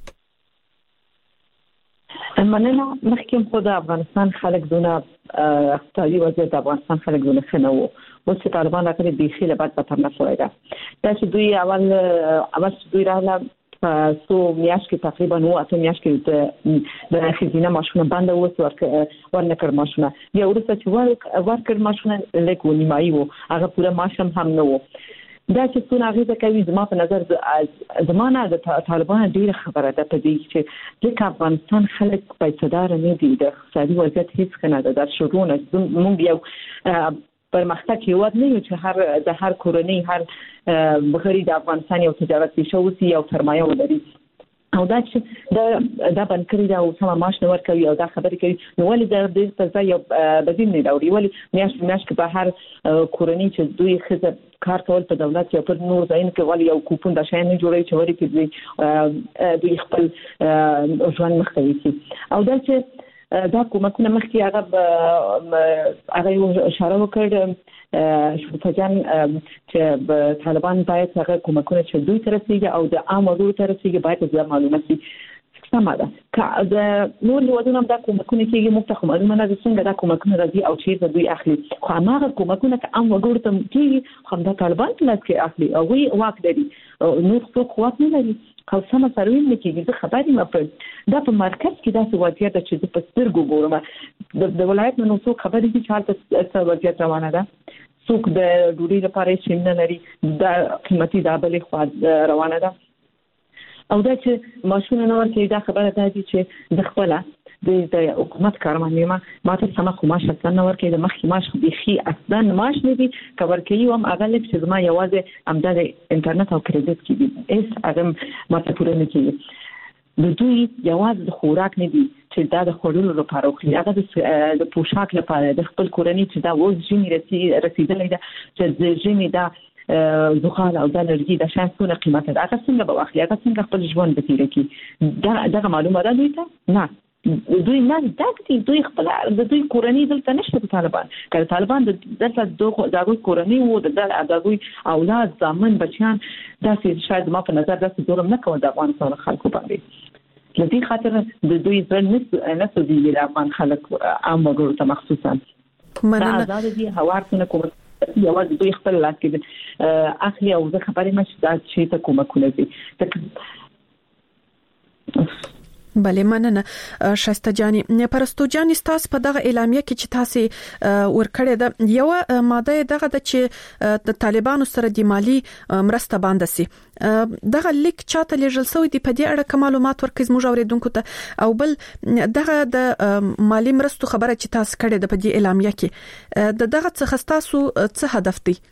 مننه. مخکې خو د افغانستان خلک دونه اقتصادي وضعیت د افغانستان خلک دونه ښه نه وو. اوس چې طالبان راغلي بیخي له بعد پته نه شوی دا چې دوی اول دوی راغله سو میاش کې تقریبا نو اته میاش کې د خزینه ماشونه باندې وس ورنکر ماشونه یا ورته چې ورکر ماشونه لیکو نیمایي وو، هغه پوره ماشم هم نه وو. دا چې څونه غیزه کوي زما په نظر زمانه د طالبان ډیره خبره ده په دې چې د افغانستان خلک پیسې نه دي د اقتصادي وضعیت هیڅ کنه د شروع مونږ یو پرمختګ هیواد نه یو چې هر کورنۍ هر بغیر د افغانستان یو تجارت پیښه او سرمایه ولري او دا چې دا بنکري دا او سم معاش نه ورکوي او دا خبرې کوي نو ولې د دې په ځای یو بدیل نه راوړي ولې میاش کې په هر کورنۍ چې دوی خزه کار کول په دولت یا پر نور ځای کې ولې یو کوپون د شاین نه جوړوي چې ورې کې دوی خپل ژوند مخکوي او دا چې دا کومکونه مخکې هغه اشاره وکړ شوفجان چې طالبان باید هغه کومکونه چې دوی ترسيږي او د عام وګړو ترسيږي باید د معلومات سمه ده که د نور هیوادونو دا کومکونه کېږي مخته معلومه نه څنګه دا کومکونه راځي او چیرته دوی اخلي خو هغه کومکونه که عام وګړو ته کېږي خو د طالبان په لاس کې اخلي او وی واک لري نور څوک واک نه لري خو سم سروي نه کېږي زه خبرې مې دا په مرکز کې داسې وضعیت چې د پسترګو ګورم د ولایت نو څوک خبرې دي چې حالت څه وضعیت روانه ده څوک د ډوډۍ لپاره چې نه لري دا قیمتي دا بلې خوا روانه ده او دا چې ماشونه نور کې دا خبره ده چې د خپل د حکومت کارمندان ما ته سم خماش اصلا نور کې د مخکې ماش بيخي اصلا ماش نه دي کور کوي هم هغه لکه چې ما یوازې امداد انټرنیټ او کریډټ کې دي اس هغه ما ته پوره نه کیږي د دوی یوازې د خوراک نه دي چې دا د خورلو لپاره او هغه د پوشاک لپاره د خپل کورنۍ چې دا وځ جنې رسیدلې ده چې د جنې دا زغال او د لرګي د شانسونه قیمت ده هغه څنګه به واخلي هغه څنګه خپل ژوند به تیر کړي دا معلومه ده دوی ته نه دوی نه داکتي دوی خپل د دوی کورنۍ دلته نشته طالبان کله طالبان دلته دغه کورنۍ وو دغه اولاد ځامن بچیان داسې شاید ما په نظر داسې جوړم نه کوم د افغانستان خلکو باندې لدی خاطر د دوی ځل نه سودي د افغان خلک عام وګړو ته مخصوصا مننه دا د هوارتنه کوم یوازې دوی خپل لاس کې اخلي او زه خبرې مشه دا چې ته کومه کولای بله مننه شایسته جاني پرستو جاني تاسو په دغه اعلامیه کې چې تاسو ورکړی ده یو ماده دغه د چې د طالبانو سره د مالی مرسته باندې سي دغه لیک چاته لېږل شوی دی په دې اړه معلومات ورکړئ زموږ اوریدونکو ته او بل دغه د مالی مرستو خبره چې تاسو کړې ده په دې اعلامیه کې دغه څه تاسو څه هدف دی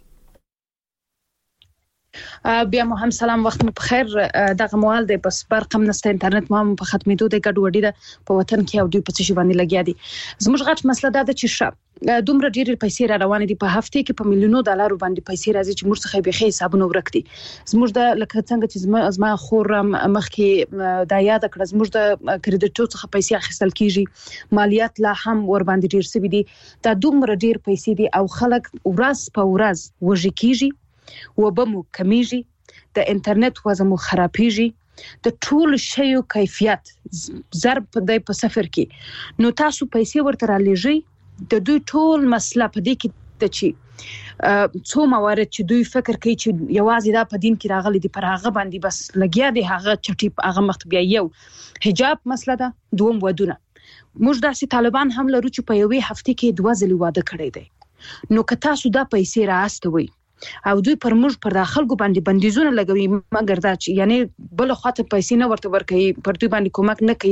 بیا مو هم سلام وخت مو په خیر دغه موال دی بس برقم نسته انټرنیټ مو په ختمېدو د ګډوډي ده په وطن کې او دوی په څه شي باندې لګیا دي زموږ غټ مسله دا ده چې دومره ډېر پیسې را روان دي په هفته کې په میلیونو ډالر باندې پیسې راځي چې موږ څخه به حسابونه ورکړي زموږ د لکه څنګه چې زما خورم مخکې دا یاد کړ زموږ د کریډټو څخه پیسې اخیستل کیږي مالیات لا هم ور باندې ډېر سوي دي دا دومره ډېر پیسې دي او خلک ورځ په ورځ وږي کیږي وبمو کمیږي د انټرنیټ وزمو خرابېږي د ټول شیو کیفیت ضرب په صفر کې نو تاسو پیسې ورته را لېږئ د دوی ټول مسله په دې کې د چی څو موارد چې دوی فکر کوي چې یوازې دا په دین کې راغلي دي پر هغه باندې بس لګیا دي هغه چټي هغه مخ بیا یو حجاب مسله ده دوم ودونه موږ داسې طالبان هم لرو چې په یوې هفته کې 2 ځله واده کړی دی نو که تاسو دا پیسې راستوي او دوی پر موږ پر خلکو باندې بندیزونه لګوي مګر دا چې یعنی بل خواته پیسې نه ورته ورکوي پر دوی باندې کومک نه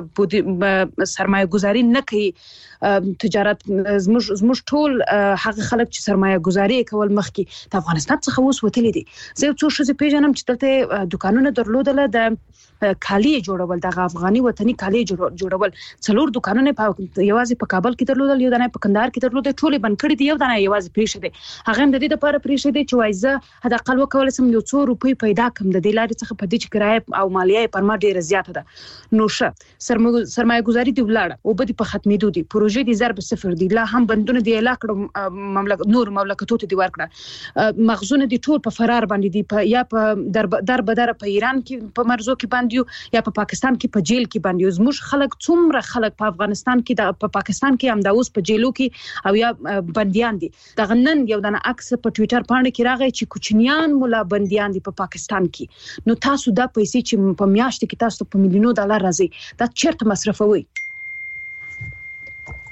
کوي سرمایه گذاري نه کوي تجارت زموږ ټول هغه خلک چې سرمایه گذاري کول مخکې د افغانستان څخه اوس وتلي دي زه څو شې پیژنم چې دلته دکانونه درلودل د کالی جوړول د افغاني وطني کالی جوړول څلور دکانونه په یوازې په کابل کې درلودل یو دانه په کندهار کې درلودل ټول بند کړی دی یو دانه یوازې پریښه دی هغه د دې لپاره پریښه دی چې وایزه هدا قل وکول سم یو 2 روپۍ پیدا کم د دې لارې څخه په دې چې کرایه او مالیه پر ما ډیره زیاته ده نو سرمایه گذاري دی ولاړه او بده په ختمېدو دي پروژې دي ضرب صفر دي لا هم بندونه دی علاقه نور مملکتوت دي ورکړه مخزون دي ټول په فرار باندې دي یا په در بدر په ایران کې په مرزو کې باندې یا په پاکستان کې په جیل کې باندې زموږ خلک څومره خلک په افغانستان کې په پاکستان کې هم دا اوس په جیلو کې او یا بنديان دي دا غنن یو دنه عکس په ټوئیټر باندې کې راغی چې کوچنیان مولا بنديان دي په پاکستان کې نو تاسو دا پیسې چې په میاشت کې تاسو په میلیونو ډالر راځي دا چیرته مصرفوي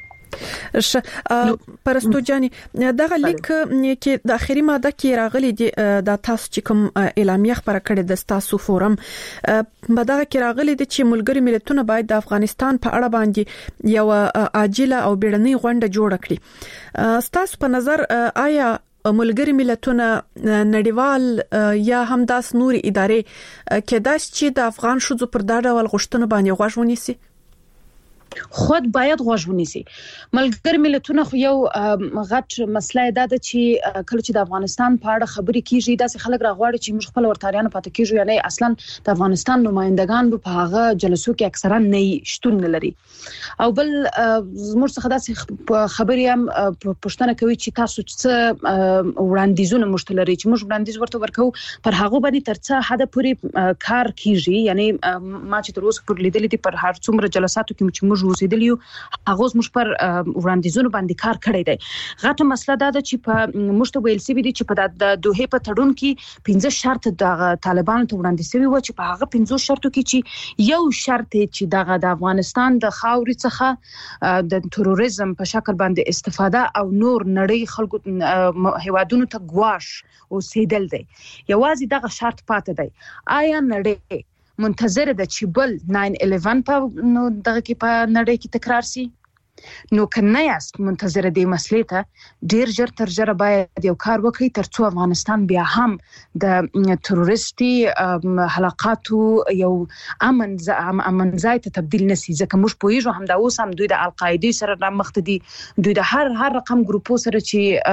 پرستو جاني دغه لیک کې د اخیری ماده کې راغلي دي د تاسو چې کوم اعلامیه خبره کړې د تاسو فورم په دغه کې راغلي دي چې ملګری ملتونه باید د افغانستان په اړه باندې یو عاجله او بیړنۍ غونډه جوړه کړي. تاسو په نظر آیا ملګری ملتونه نړیوال یا همداس نور ادارې کېدای شي چې د افغان شوزو پر دا ډول غوښتنه باندې غوږ ونیسي؟ خود باید غوږ ونیسي. ملګری ملتونه خو یو غټ مسله ده چې کله چې د افغانستان په اړه خبرې کیږي داسې خلک راغواړي چې موږ خپل ورتاریانو پاتې کیږو، یعنی اصلا د افغانستان نمائندگان په هغه جلسو کې اکثرا نه شتون نه لري. او بل موږ څخه داسې خبرې هم پښتنه کوي چې تاسو څه وړاندیزونه مشتلري چې موږ وړاندیز ورته ورکو پر هغه باندې ترڅه حد پورې کار کیږي. یعنی ما چې تر اوسه پر لیدلې دي پر هر څومره جلساتو کې چې موږ وسیدلیو هغه موږ پر وړاندیزونو باندې کار کړی دی. غټه مسله دا ده چې په موږ ویل سوي دي چې په د دوه په تړون کې 15 شرط د طالبانو ته وړاندې سوي و چې په هغه 15 شرطو کې چې یو شرط چې د افغانستان د خاورې څخه د تروریزم په شکل باندې استفاده او نور نړۍ خلکو هیوادونو ته ګواښ اوسېدل دی. یوازې دغه شرط پاتې دی. آیا نړۍ منتظر ده چې بل 9/11 په دغه کې په نړۍ کې تکرار شي؟ نو کنه یاست منتظر دې مسلې ته ډیر ژر تر ژره باید یو کار وکړي ترڅو افغانستان بیا هم د تروریستي حلقاتو یو امن ځای ته تبدیل نشي. ځکه موږ پوهیږو هم دا اوس هم دوی د القاعده سره مخ ته دي، دوی د هر رقم ګروپو سره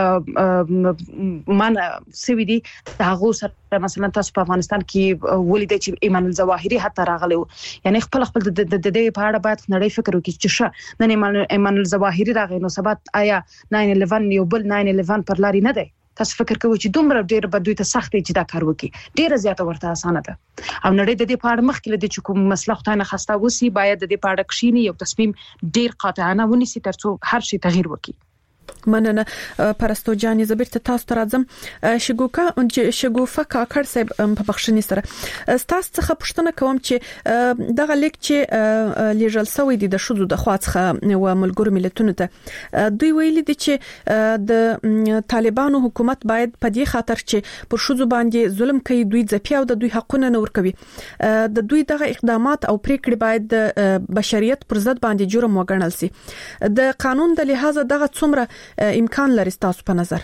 چې مان سوي دي هغه سره مثلا تاسو په افغانستان کې ولیدئ چې ایمان الظواهری حتی راغلی، یعنی خپل د دې په اړه باید نړۍ فکر وکړي چې نن ایمان الظواهری راغی نو سبات آیا 9/11 یو بل 9/11 پر لاري نه دی؟ تاسو فکر کوئ چې دومره ډیر به دوی ته سخت چې دا کار وکړي؟ ډیره زیاته ورته اسانه ده. او نړۍ د دې په اړه مخکې لدی چې کوم مسله خدای نه خواسته وسی باید د دې په اړه کښینی یو تصمیم ډیر قاطعانه ونیسي ترڅو هر شي تغییر وکړي. مننه پرستو جاني زبرت تاسو ته راځم. شګوفه کاکړ صاحب په بخښنې سره تاسو څخه پوښتنه کوم چې دغه لیک چې لیږل شوی دی د شذو د خواڅخه و ملګرو ملتونو ته دوی ویلي دي چې د طالبانو حکومت باید په دې خاطر چې پر شذو باندې ظلم کوي دوی ځپي او د دوی حقونه نه ورکوي د دوی دغه اقدامات او پریکړې باید د بشریت پر ضد باندې جرم وګڼل شي. د قانون د لحاظ دغه څومره امکان لري تاسو په نظر؟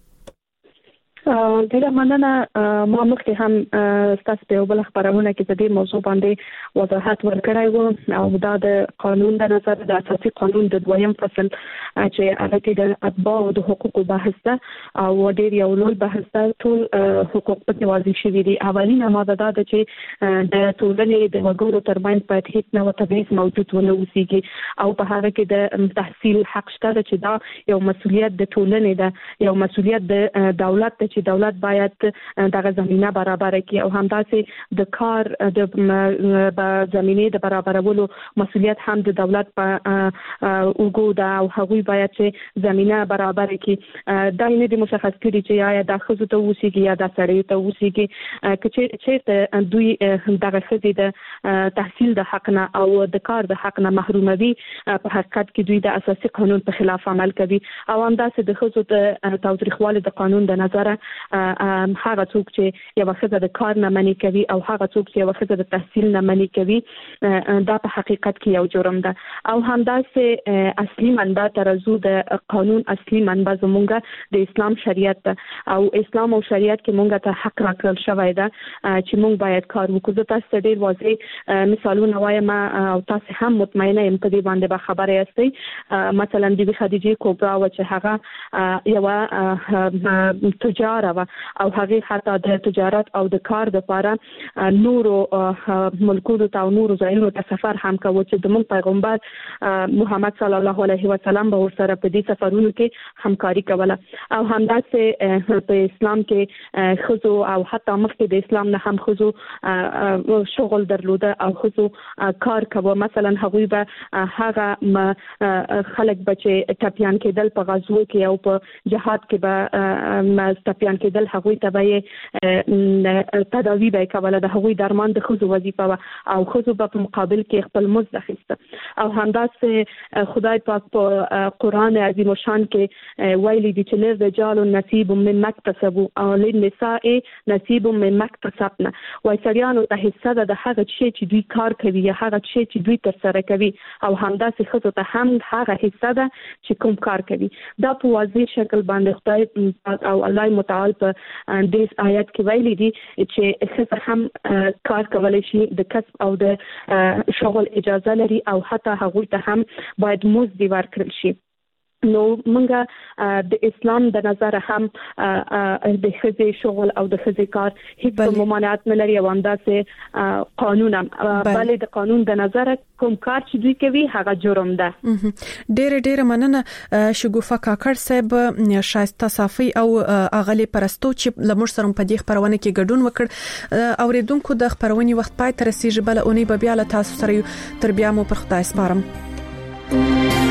ډیره مننه. ما مخکې هم تاسو په بل خبرونه کې د دې موضوع باندې وضاحت ورکړی و او دا د قانون د نظر د اساسي قانون د دویم فصل چې هغه کې د اتباع او د حقوقو بحث ده او ډیر یو لوی بحث ده. ټول حقوق په واضح شوي دي. اولینه ماده دا ده چې د ټولنې د وګړو ترمنځ په هیڅ نوع تبعیض موجود ونه اوسېږي او په هغه کې د تحصیل حق شته چې دا یو مسؤلیت د ټولنې ده، یو مسؤلیت د دولت چې دولت باید دغه زمينه برابر کړي او همداسې د کار د زمينه د برابرولو مسؤلیت هم د دولت په اوګو دا او هغوی باید چې زمينه برابر کړي. دا نه دي مشخص کړي چې آیا د خزو ته وسیږي یا د سړی ته وسیږي چې دوی دغه خزې د تحصیل د حق نه او د کار د حق نه محروموي. په حقیقت کې دوی د اساسي قانون په خلاف عمل کوي او همداسې د خزو ته تاوتریخوالی د قانون د نظر هغه څوک چې یو وخت د کار نه منې کوي او هغه څوک چې یو وخت د تحصیل نه منې کوي دا په حقیقت کې یو جرم ده. او همداسې اصلي منبع ترازو د قانون اصلي منبع زمونږ د اسلام شریعت ده او اسلام او شریعت کې مونږ ته حق راکړل شوی ده چې مونږ باید کار وکړو. تاسو ډېر واضح مثالونه وایم او تاسو هم مطمئنه یم په دې باندې به خبره یاستئ. مثلا د خدیجه کبرا و چې هغه یو تجار او هغه حتی د تجارت او د کار لپاره نورو ملکونو ته او نورو ځایونو ته سفر هم کوي چې د پیغمبر محمد صلی الله علیه وسلم به ورسره په دې سفرونو کې همکاري کوله. او همداسې په اسلام کې خزو او حتی مخکې د اسلام نه هم خزو شغل درلوده او خزو کار کوي. مثلا هغوی به هغه خلک بچي ټپيان کېدل په غزو کې او په جهاد کې به ټپيان کېدل هغوی ته به تداوی به کوله د هغوی درمان د خزو وظیفه و او خزو په مقابل کې خپل مزد اخیسته او همداسې خدای پاک په قران عظیم شان کې ویلي دي چې للرجال نصیب مما اکتسبوا او للنساء نصیب مما اکتسبن وای سړیانو ته حصہ ده د هغه شی چې دوی کار کوي یا هغه شی چې دوی ترسره کوي او همداسې خزو ته هم هغه حصہ ده چې کوم کار کوي دا په واضح شکل باندې خدای او الله متعال په دې آیت کې ویلي دي چې څه هم کار کولای شي د کسب او د شغل اجازه لري او حتی هغوی ته هم باید مزد ورکړل شي نو منګه د اسلام د نظر هم د خزي شغل او د خزي کار هیڅ ممانعت نه لري او همداسې قانون بلې د قانون د نظر کوم کار چې دوی کوي هغه جرم ده. ډېر مننه شګوفه کاکړ صاحب شایسته صافي او اغلی پرستو چې لمر سره په دې خبرونه کې ګډون وکړ اوریدونکو د خبرونې وخت پای تر رسیدي بل اونۍ به بیا له تاسو سره تر بیا مو پر خدای سپارم.